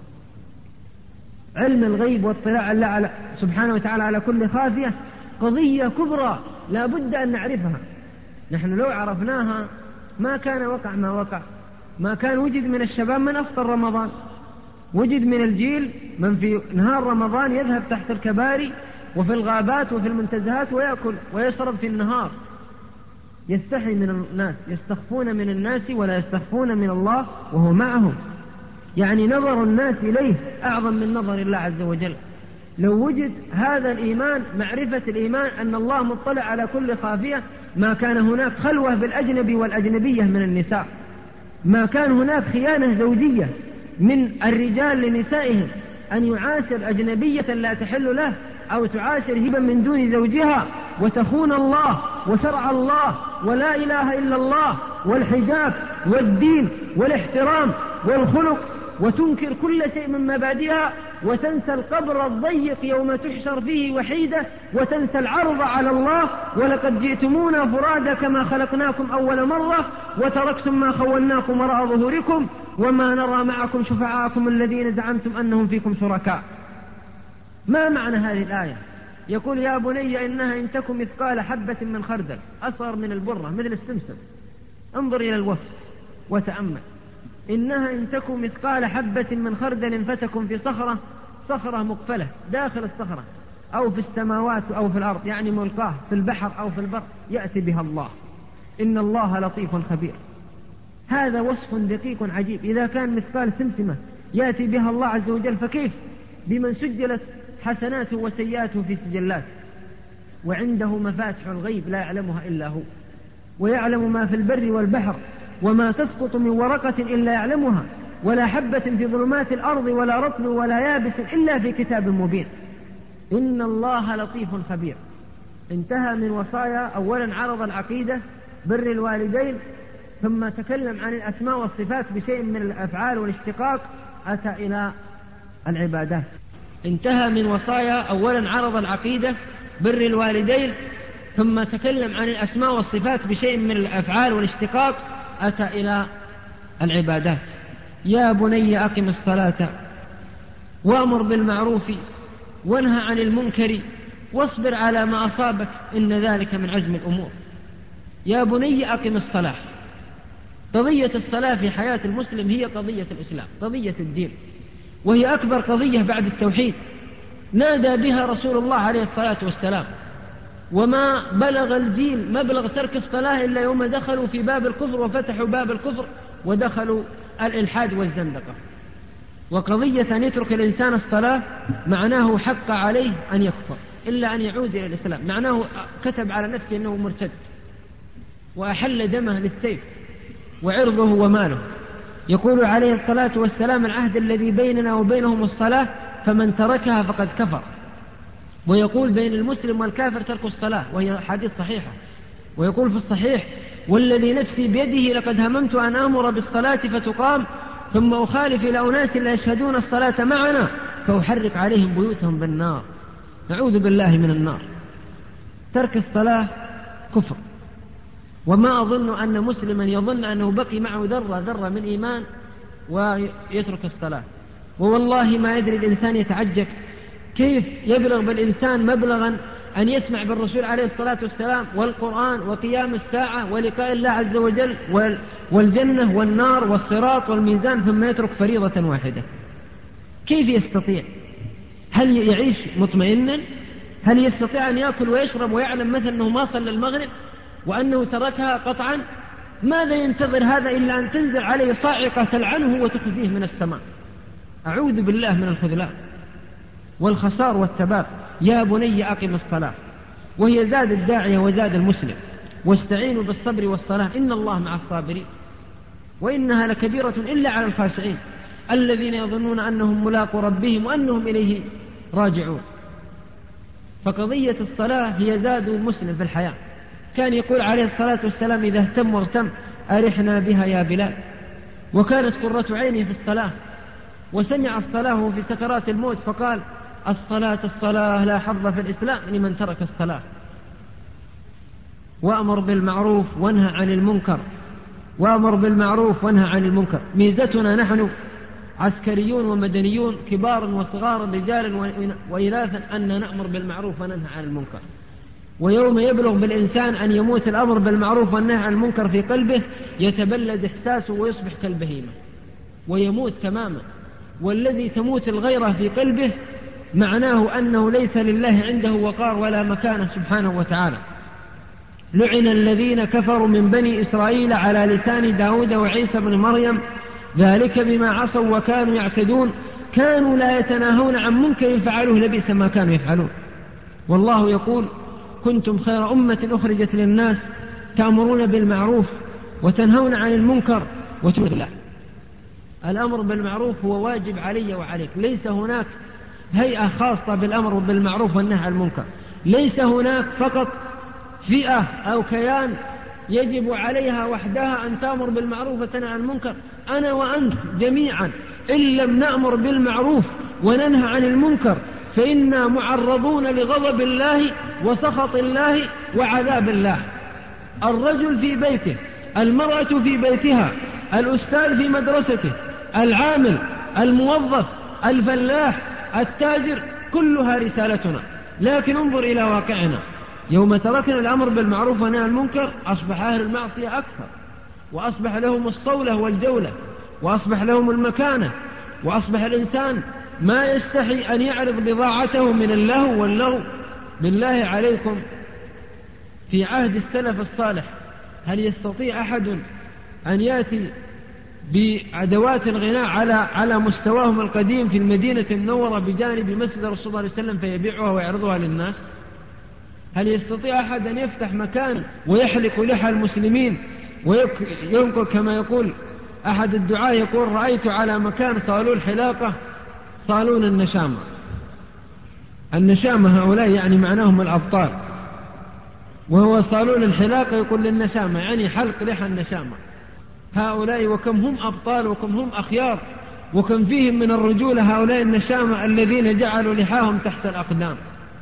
علم الغيب واطلاع الله سبحانه وتعالى على كل خافية قضية كبرى لا بد أن نعرفها. نحن لو عرفناها ما كان وقع ما وقع، ما كان وجد من الشباب من أفطر رمضان، وجد من الجيل من في نهار رمضان يذهب تحت الكباري وفي الغابات وفي المنتزهات ويأكل ويشرب في النهار، يستحي من الناس، يستخفون من الناس ولا يستخفون من الله وهو معهم. يعني نظر الناس إليه أعظم من نظر الله عز وجل. لو وجد هذا الإيمان، معرفة الإيمان أن الله مطلع على كل خافية، ما كان هناك خلوة بالأجنبي والأجنبية من النساء، ما كان هناك خيانة زوجية من الرجال لنسائهم، أن يعاشر أجنبية لا تحل له أو تعاشر هبا من دون زوجها وتخون الله وشرع الله ولا إله إلا الله والحجاب والدين والاحترام والخلق، وتنكر كل شيء من مبادئها، وتنسى القبر الضيق يوم تحشر فيه وحيدة، وتنسى العرض على الله: ولقد جئتمونا فرادا كما خلقناكم أول مرة وتركتم ما خولناكم وراء ظهوركم وما نرى معكم شفعاءكم الذين زعمتم أنهم فيكم شركاء. ما معنى هذه الآية؟ يقول: يا بني إنها إن تكن مثقال حبة من خردل، أصغر من البرة مثل السمسم، انظر إلى الوصف وتأمل. إنها إن تكن مثقال حبة من خردل فتكن في صخرة مقفلة داخل الصخرة أو في السماوات أو في الأرض، يعني ملقاه في البحر أو في البر، يأتي بها الله. إن الله لطيف خبير. هذا وصف دقيق عجيب. إذا كان مثقال سمسمة يأتي بها الله عز وجل، فكيف بمن سجلت حسناته وسيئاته في سجلات، وعنده مفاتح الغيب لا يعلمها إلا هو، ويعلم ما في البر والبحر، وما تسقط من ورقة إلا يعلمها، ولا حبة في ظلمات الأرض ولا رطب ولا يابس إلا في كتاب مبين. إن الله لطيف خبير. انتهى من وصايا. أولا عرض العقيدة، بر الوالدين، ثم تكلم عن الأسماء والصفات بشيء من الأفعال والاشتقاق، أتى إلى العبادات. انتهى من وصايا. أولا عرض العقيدة، بر الوالدين، ثم تكلم عن الأسماء والصفات بشيء من الأفعال والاشتقاق، أتى إلى العبادات. يا بني أقم الصلاة وأمر بالمعروف وانهى عن المنكر واصبر على ما أصابك إن ذلك من عزم الأمور. يا بني أقم الصلاة. قضية الصلاة في حياة المسلم هي قضية الإسلام، قضية الدين، وهي أكبر قضية بعد التوحيد. نادى بها رسول الله عليه الصلاة والسلام، وما بلغ الجيل مبلغ ترك الصلاة إلا يوم دخلوا في باب الكفر وفتحوا باب الكفر ودخلوا الإلحاد والزندقة. وقضية أن يترك الإنسان الصلاة معناه حق عليه أن يكفر إلا أن يعود إلى الإسلام، معناه كتب على نفسه أنه مرتد وأحل دمه للسيف وعرضه وماله. يقول عليه الصلاة والسلام: العهد الذي بيننا وبينهم الصلاة، فمن تركها فقد كفر. ويقول بين المسلم والكافر ترك الصلاة، وهي حديث صحيحة. ويقول في الصحيح: والذي نفسي بيده لقد هممت أن آمر بالصلاة فتقام ثم أخالف إلى أناس لا يشهدون الصلاة معنا فأحرق عليهم بيوتهم بالنار. نعوذ بالله من النار. ترك الصلاة كفر، وما أظن أن مسلما يظن أنه بقي معه ذرة من إيمان ويترك الصلاة. ووالله ما يدري الإنسان يتعجب كيف يبلغ بالإنسان مبلغا أن يسمع بالرسول عليه الصلاة والسلام والقرآن وقيام الساعة ولقاء الله عز وجل والجنة والنار والصراط والميزان، ثم يترك فريضة واحدة. كيف يستطيع؟ هل يعيش مطمئنا؟ هل يستطيع أن يأكل ويشرب ويعلم مثلا أنه ما صلى المغرب وأنه تركها قطعا؟ ماذا ينتظر هذا إلا أن تنزل عليه صاعقة تلعنه وتخزيه من السماء؟ أعوذ بالله من الخذلان والخسار والتباب. يا بني أقم الصلاة، وهي زاد الداعية وزاد المسلم، واستعينوا بالصبر والصلاة إن الله مع الصابرين، وإنها لكبيرة إلا على الخاشعين الذين يظنون أنهم ملاقو ربهم وأنهم إليه راجعون. فقضية الصلاة هي زاد المسلم في الحياة. كان يقول عليه الصلاة والسلام: إذا اهتم واغتم أرحنا بها يا بلال. وكانت قرة عينه في الصلاة، وسمع الصلاة في سكرات الموت فقال: الصلاة الصلاة لا حظ في الإسلام لمن ترك الصلاة. وأمر بالمعروف وانهى عن المنكر، وأمر بالمعروف وانهى عن المنكر. ميزتنا نحن عسكريون ومدنيون كبار وصغار رجالا وإناثا أن نأمر بالمعروف وننهى عن المنكر. ويوم يبلغ بالإنسان أن يموت الأمر بالمعروف والنهي عن المنكر في قلبه يتبلد إحساسه ويصبح كالبهيمة ويموت تماما. والذي تموت الغيرة في قلبه معناه أنه ليس لله عنده وقار ولا مكانة سبحانه وتعالى. لعن الذين كفروا من بني إسرائيل على لسان داود وعيسى بن مريم ذلك بما عصوا وكانوا يعتدون كانوا لا يتناهون عن منكر فعلوه لبئس ما كانوا يفعلون. والله يقول: كنتم خير أمة أخرجت للناس تأمرون بالمعروف وتنهون عن المنكر وتؤمنون بالله. الأمر بالمعروف هو واجب علي وعليك، ليس هناك هيئة خاصة بالأمر بالمعروف والنهي عن المنكر، ليس هناك فقط فئة أو كيان يجب عليها وحدها أن تأمر بالمعروف وتنهى عن المنكر. أنا وأنت جميعا إن لم نأمر بالمعروف وننهى عن المنكر فإنا معرضون لغضب الله وسخط الله وعذاب الله. الرجل في بيته، المرأة في بيتها، الأستاذ في مدرسته، العامل، الموظف، الفلاح، التاجر، كلها رسالتنا. لكن انظر إلى واقعنا، يوم تركنا الأمر بالمعروف والنهي عن المنكر أصبح أهل المعصية أكثر، وأصبح لهم الصولة والجولة، وأصبح لهم المكانة، وأصبح الإنسان ما يستحي أن يعرض بضاعته من اللهو واللغو. بالله عليكم، في عهد السلف الصالح هل يستطيع أحد أن يأتي بأدوات الغناء على مستواهم القديم في المدينة المنورة بجانب مسجد رسول الله عليه وسلم فيبيعها ويعرضها للناس؟ هل يستطيع أحد أن يفتح مكان ويحلق لحى المسلمين وينقل كما يقول أحد الدعاة يقول: رأيت على مكان صالون حلاقة صالون النشامة. النشامة هؤلاء يعني معناهم الأبطال، وهو صالون الحلاقة يقول للنشامة يعني حلق لحى النشامة. هؤلاء وكم هم أبطال وكم هم أخيار وكم فيهم من الرجولة هؤلاء النشامة الذين جعلوا لحاهم تحت الأقدام.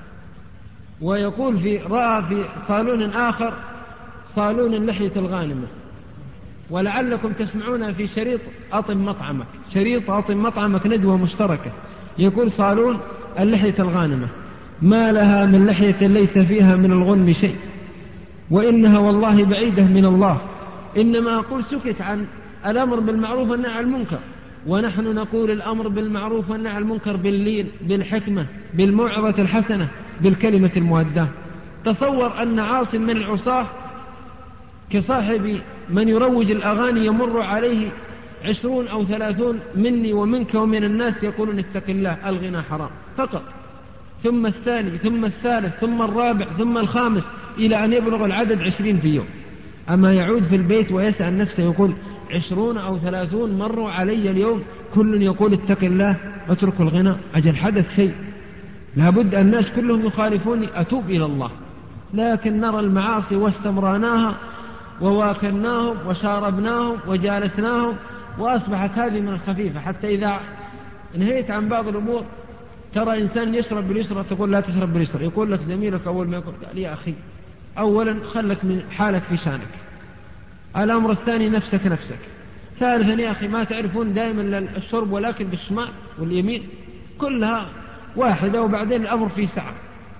ويقول رأى في صالون آخر صالون اللحية الغانمة، ولعلكم تسمعون في شريط أطم مطعمك ندوة مشتركة يقول: صالون اللحية الغانمة ما لها من لحية ليس فيها من الغنم شيء، وإنها والله بعيدة من الله. إنما أقول سكت عن الأمر بالمعروف والنهي عن المنكر، ونحن نقول الأمر بالمعروف والنهي عن المنكر باللين، بالحكمة، بالموعظة الحسنة، بالكلمة المودة. تصور أن عاصم من العصاة كصاحب من يروج الأغاني يمر عليه 20 أو 30 مني ومنك ومن الناس يقولون: اتق الله، الغنى حرام فقط، ثم الثاني ثم الثالث ثم الرابع ثم الخامس إلى أن يبلغ العدد 20 في يوم. أما يعود في البيت ويسأل نفسه يقول: 20 أو 30 مروا علي اليوم كل يقول اتق الله اترك الغنى. أجل حدث شيء، لابد الناس كلهم يخالفوني أتوب إلى الله، لكن نرى المعاصي واستمراناها وواكلناهم وشاربناهم وجالسناهم، وأصبحت هذه من الخفيفة. حتى إذا نهيت عن بعض الأمور ترى إنسان يشرب باليسرى تقول لا تشرب باليسرى، يقول لك زميلك أول ما يقول قال يا أخي أولا خلك من حالك في شانك، الأمر الثاني نفسك، ثالثا يا أخي ما تعرفون دائما الشرب والأكل بالشمال واليمين كلها واحدة، وبعدين الأمر في سعة.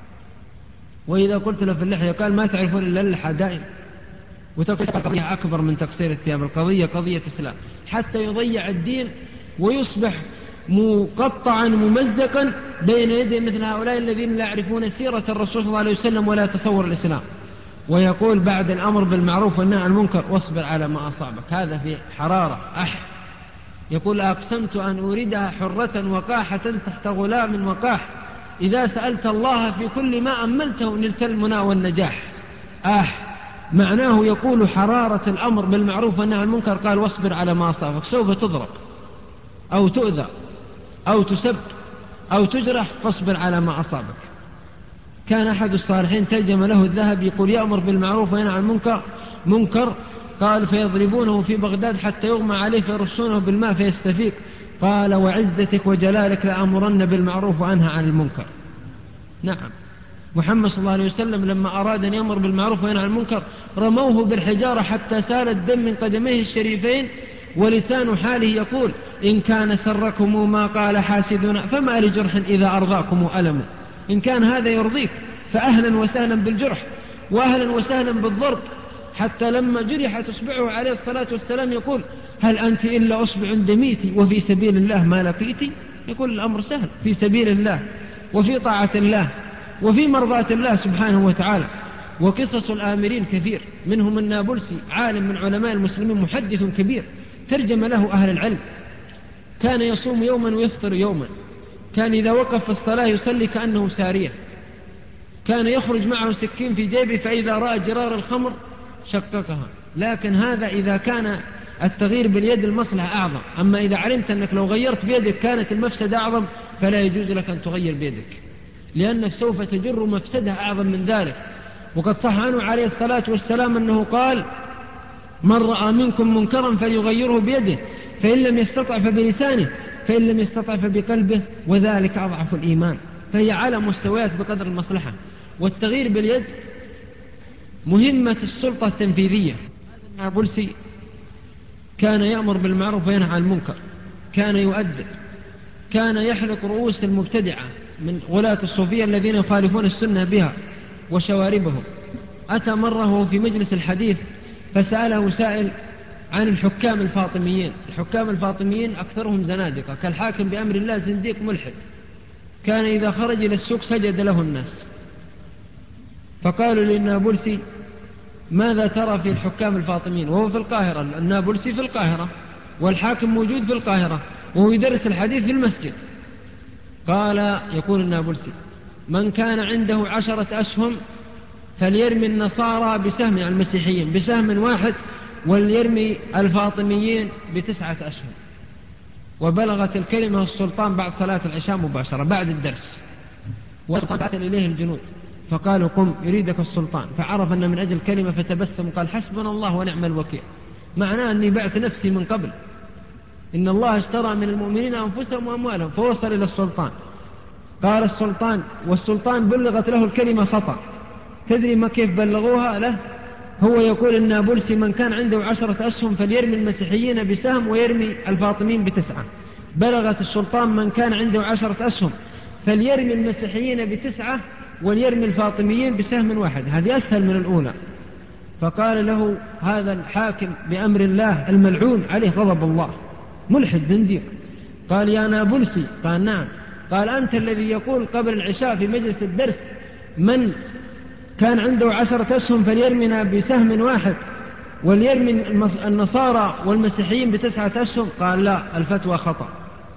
وإذا قلت له في اللحية قال ما تعرفون إلا اللحى دائم، وتقول قضية أكبر من تقصير الثياب، القضية قضية إسلام، حتى يضيع الدين ويصبح مقطعا ممزقا بين يدي مثل هؤلاء الذين لا يعرفون سيرة الرسول صلى الله عليه وسلم ولا يتصور الإسلام. ويقول بعد الأمر بالمعروف والنهي عن المنكر واصبر على ما أصابك، هذا في حرارة يقول أقسمت أن أريدها حرة وقاحة تحت غلام وقاح، إذا سألت الله في كل ما أملته نلت المنى والنجاح. معناه يقول حرارة الأمر بالمعروف والنهي عن المنكر، قال واصبر على ما أصابك، سوف تضرب أو تؤذى أو تسب أو تجرح، فاصبر على ما أصابك. كان أحد الصالحين ترجم له الذهب يقول يأمر بالمعروف وينهى عن المنكر قال فيضربونه في بغداد حتى يغمى عليه فيرشونه بالماء فيستفيق، قال وعزتك وجلالك لأمرن بالمعروف وأنهى عن المنكر. نعم، محمد صلى الله عليه وسلم لما أراد أن يأمر بالمعروف وينهى عن المنكر رموه بالحجارة حتى سال الدم من قدميه الشريفين، ولسان حاله يقول إن كان سركم ما قال حاسدنا فما لجرح إذا أرضاكم ألم. إن كان هذا يرضيك فأهلا وسهلا بالجرح وأهلا وسهلا بالضرب. حتى لما جرحت أصبعه عليه الصلاة والسلام يقول هل أنت إلا أصبع دميتي وفي سبيل الله ما لقيتي؟ يقول الأمر سهل، في سبيل الله وفي طاعة الله وفي مرضاة الله سبحانه وتعالى. وقصص الآمرين كثير، منهم النابلسي عالم من علماء المسلمين محدث كبير ترجم له أهل العلم، كان يصوم يوما ويفطر يوما، كان إذا وقف في الصلاة يصلي كأنه سارية، كان يخرج معه سكين في جيبه فإذا رأى جرار الخمر شققها. لكن هذا إذا كان التغيير باليد المصلحة أعظم، أما إذا علمت أنك لو غيرت بيدك كانت المفسدة أعظم فلا يجوز لك أن تغير بيدك، لأنك سوف تجر مفسدة أعظم من ذلك. وقد صح عنه عليه الصلاة والسلام أنه قال من رأى منكم منكرا فليغيره بيده، فإن لم يستطع فبلسانه، فإن لم يستطع فبقلبه، وذلك أضعف الإيمان. فهي على مستويات بقدر المصلحة. والتغيير باليد مهمة السلطة التنفيذية. هذا النابلسي كان يأمر بالمعروف وينهى عن المنكر، كان يؤدب، كان يحلق رؤوس المبتدعة من غلاة الصوفية الذين يخالفون السنة بها وشواربهم. أتى مرة وهو في مجلس الحديث فسأله سائل عن الحكام الفاطميين. الحكام الفاطميين أكثرهم زنادقة، كالحاكم بأمر الله زنديق ملحد، كان إذا خرج إلى السوق سجد له الناس. فقالوا للنابلسي ماذا ترى في الحكام الفاطميين؟ وهو في القاهرة، النابلسي في القاهرة والحاكم موجود في القاهرة وهو يدرس الحديث في المسجد. قال يقول النابلسي من كان عنده 10 أسهم فليرمي النصارى بسهم، يعني المسيحيين بسهم واحد، وليرمي الفاطميين ب9 أسهم. وبلغت الكلمة السلطان بعد صلاة العشاء مباشرة بعد الدرس، والسلطان بعث إليه الجنود فقالوا قم يريدك السلطان، فعرف أن من أجل كلمة فتبسم قال حسبنا الله ونعم الوكيل، معناه أني بعت نفسي من قبل، إن الله اشترى من المؤمنين أنفسهم وأموالهم. فوصل إلى السلطان، قال السلطان، والسلطان بلغت له الكلمة خطأ، تدري ما كيف بلغوها له؟ هو يقول النابلسي من كان عنده 10 أسهم فليرمي المسيحيين بسهم ويرمي الفاطميين ب9. بلغت السلطان من كان عنده 10 أسهم فليرمي المسيحيين ب9 وليرمي الفاطميين بسهم واحد، هذه أسهل من الأولى. فقال له هذا الحاكم بأمر الله الملعون عليه غضب الله ملحد زنديق، قال يا نابلسي، قال نعم، قال أنت الذي يقول قبل العشاء في مجلس الدرس من كان عنده 10 أسهم فليرمنا بسهم واحد وليرمي النصارى والمسيحيين ب9 أسهم؟ قال لا، الفتوى خطأ.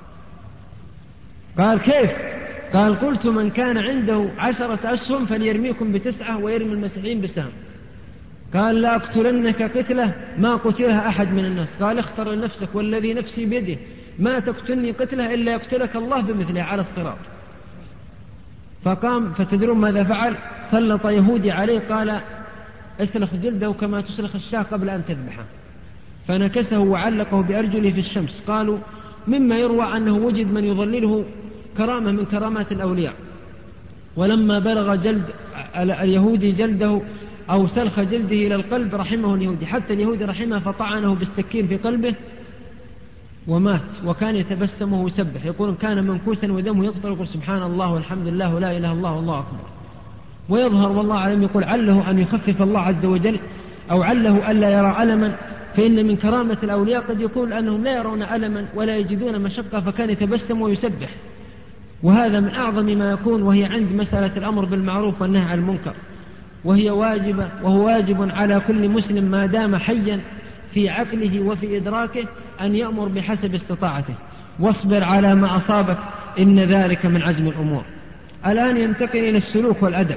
قال كيف؟ قال قلت من كان عنده 10 أسهم فليرميكم ب9 ويرمي المسيحيين بسهم. قال لا أقتلنك قتلة ما قتلها أحد من الناس. قال اختر لنفسك والذي نفسي بيده ما تقتلني قتلة إلا يقتلك الله بمثلها على الصراط. فقام، فتدرون ماذا فعل؟ سلط يهودي عليه، قال اسلخ جلده كما تسلخ الشاة قبل أن تذبحه، فنكسه وعلقه بأرجله في الشمس. قالوا مما يروى أنه وجد من يظلله كرامة من كرامات الأولياء، ولما بلغ جلد اليهودي جلده أو سلخ جلده إلى القلب رحمه اليهودي، حتى اليهودي رحمه فطعنه بالسكين في قلبه ومات، وكان يتبسم ويسبح يقول كان منكوسا ودمه يقطر يقول سبحان الله والحمد لله ولا إله إلا الله والله أكبر. ويظهر والله أعلم يقول عله أن يخفف الله عز وجل، أو عله ألا يرى ألما، فإن من كرامة الأولياء قد يكون أنهم لا يرون ألما ولا يجدون مشقة، فكان يتبسم ويسبح. وهذا من أعظم ما يكون، وهي عند مسألة الأمر بالمعروف والنهي عن المنكر، وهي واجبة، وهو واجب على كل مسلم ما دام حيا في عقله وفي إدراكه أن يأمر بحسب استطاعته. واصبر على ما أصابك إن ذلك من عزم الأمور. الآن ينتقل إلى السلوك والأدب.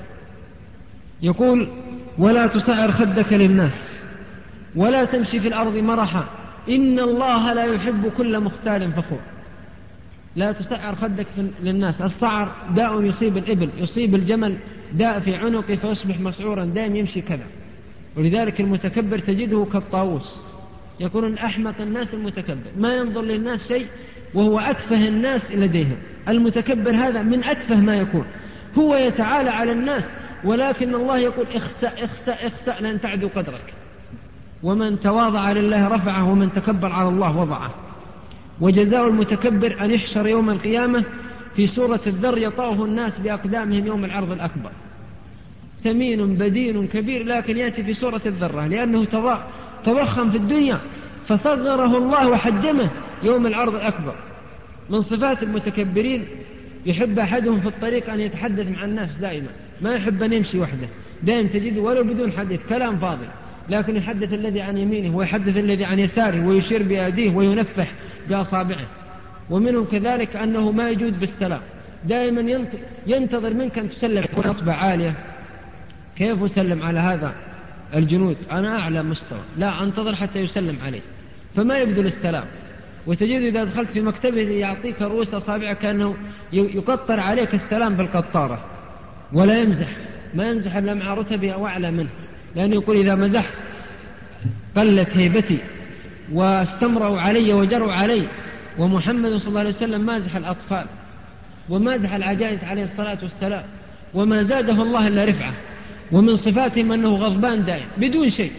يقول ولا تصعر خدك للناس ولا تمشي في الأرض مرحا إن الله لا يحب كل مختال فخور. لا تسعر خدك للناس. الصعر داء يصيب الإبل، يصيب الجمل داء في عنقه فيصبح مسعورا دائم يمشي كذا. ولذلك المتكبر تجده كالطاووس، يكون أحمق الناس المتكبر، ما ينظر للناس شيء وهو أتفه الناس لديهم. المتكبر هذا من أتفه ما يكون، هو يتعالى على الناس، ولكن الله يقول اخسأ اخسأ اخسأ لن تعدوا قدرك. ومن تواضع لله رفعه ومن تكبر على الله وضعه. وجزاء المتكبر أن يحشر يوم القيامة في سورة الذر يطأه الناس بأقدامهم يوم العرض الأكبر. ثمين بدين كبير، لكن يأتي في سورة الذرة لأنه تضخم في الدنيا فصغره الله وحجمه يوم العرض الأكبر. من صفات المتكبرين يحب أحدهم في الطريق أن يتحدث مع الناس دائما، ما يحب أن يمشي وحده، دائما تجده ولو بدون حديث كلام فاضي، لكن يحدث الذي عن يمينه ويحدث الذي عن يساره ويشير بيديه وينفح بأصابعه. ومنهم كذلك أنه ما يجود بالسلام، دائما ينتظر منك أن تسلم بخطبة عالية. كيف أسلم على هذا الجنود؟ أنا أعلى مستوى، لا أنتظر حتى يسلم عليه، فما يبذل السلام. وتجد إذا دخلت في مكتبه يعطيك رؤوس أصابعك كأنه يقطر عليك السلام بالقطارة، ولا يمزح، ما يمزح إلا مع رتبه أو أعلى منه، لأنه يقول إذا مزحت قلت هيبتي واستمروا علي وجروا علي. ومحمد صلى الله عليه وسلم مازح الأطفال ومازح العجائز عليه الصلاة والسلام، وما زاده الله إلا رفعه. ومن صفاتهم أنه غضبان دائم بدون شيء،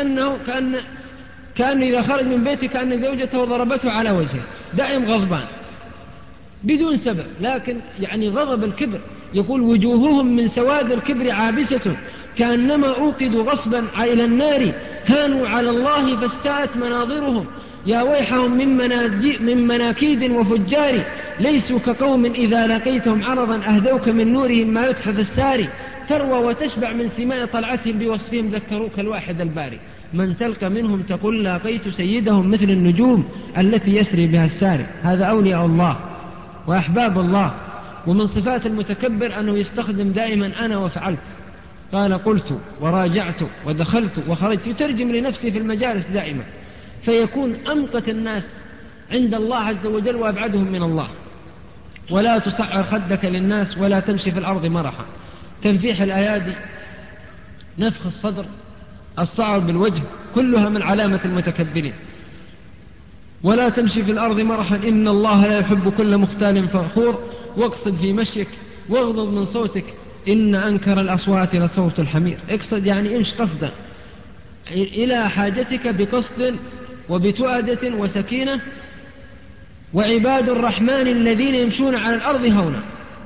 كأنه إذا خرج من بيته كأن زوجته ضربته على وجهه، دائم غضبان بدون سبب، لكن يعني غضب الكبر. يقول وجوههم من سواد الكبر عابسة كأنما أوقدوا غصبا إلى النار هانوا على الله فاستاءت مناظرهم يا ويحهم من مناكيد وفجار ليسوا كقوم إذا لقيتهم عرضا أهدوك من نورهم ما يتحف الساري تروى وتشبع من سماء طلعتهم بوصفهم ذكروك الواحد الباري من تلقى منهم تقول لاقيت سيدهم مثل النجوم التي يسري بها الساري. هذا أولياء الله وأحباب الله. ومن صفات المتكبر أنه يستخدم دائما أنا وفعلت، قال قلت وراجعت ودخلت وخرجت، يترجم لنفسه في المجالس دائما، فيكون أمقت الناس عند الله عز وجل وأبعدهم من الله. ولا تصعر خدك للناس ولا تمشي في الأرض مرحا، تنفيح الأيادي، نفخ الصدر، الصعر بالوجه، كلها من علامة المتكبرين. ولا تمشي في الأرض مرحا إن الله لا يحب كل مختال فخور، واقصد في مشيك واغضض من صوتك إن أنكر الأصوات لصوت الحمير. اقصد يعني امش قصدا إلى حاجتك بقصد وبتؤدة وسكينة. وعباد الرحمن الذين يمشون على الأرض هونا.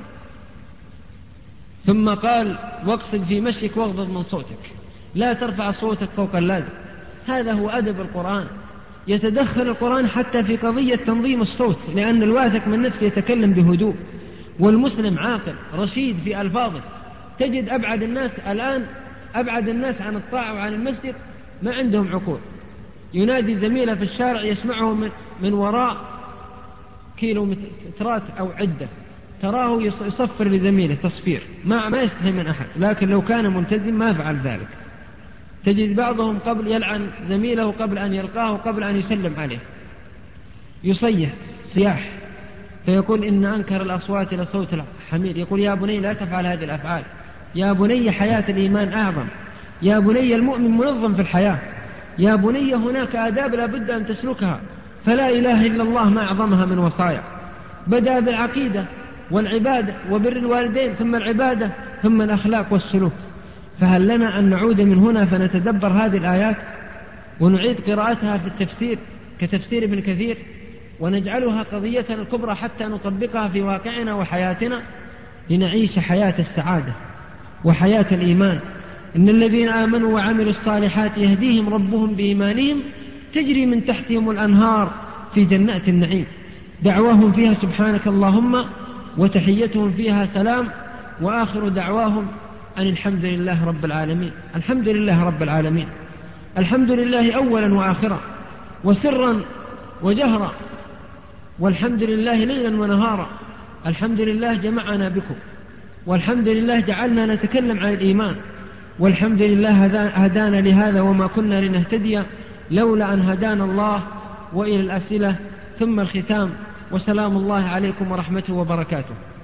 ثم قال واقصد في مشيك واغضض من صوتك، لا ترفع صوتك فوق اللازم. هذا هو أدب القرآن. يتدخل القرآن حتى في قضية تنظيم الصوت، لأن الواثق من نفسه يتكلم بهدوء، والمسلم عاقل رشيد في ألفاظه. تجد أبعد الناس الآن، أبعد الناس عن الطاعة وعن المسجد ما عندهم عقول. ينادي زميله في الشارع يسمعه من وراء كيلومترات أو عدة، تراه يصفر لزميله تصفير، ما يستحي من أحد. لكن لو كان ملتزم ما فعل ذلك. تجد بعضهم قبل يلعن زميله قبل أن يلقاه قبل أن يسلم عليه، يصيح صياح، فيقول إن أنكر الأصوات لصوت حمير، يقول يا بني لا تفعل هذه الأفعال، يا بني حياة الإيمان أعظم، يا بني المؤمن منظم في الحياة، يا بني هناك آداب لا بد أن تسلكها، فلا إله إلا الله ما أعظمها من وصايا. بدأ بالعقيدة والعبادة وبر الوالدين، ثم العبادة، ثم الأخلاق والسلوك. فهل لنا أن نعود من هنا فنتدبر هذه الآيات ونعيد قراءتها في التفسير كتفسير ابن كثير، ونجعلها قضية الكبرى حتى نطبقها في واقعنا وحياتنا لنعيش حياة السعادة وحياة الإيمان؟ إن الذين آمنوا وعملوا الصالحات يهديهم ربهم بإيمانهم تجري من تحتهم الأنهار في جنات النعيم، دعواهم فيها سبحانك اللهم وتحيتهم فيها سلام، وآخر دعواهم أن الحمد لله رب العالمين. الحمد لله رب العالمين، الحمد لله أولا وآخرا وسرا وجهرا، والحمد لله ليلا ونهارا. الحمد لله جمعنا بكم، والحمد لله جعلنا نتكلم عن الإيمان، والحمد لله هدانا لهذا وما كنا لنهتدي لولا أن هدانا الله. وإلى الأسئلة ثم الختام، وسلام الله عليكم ورحمته وبركاته.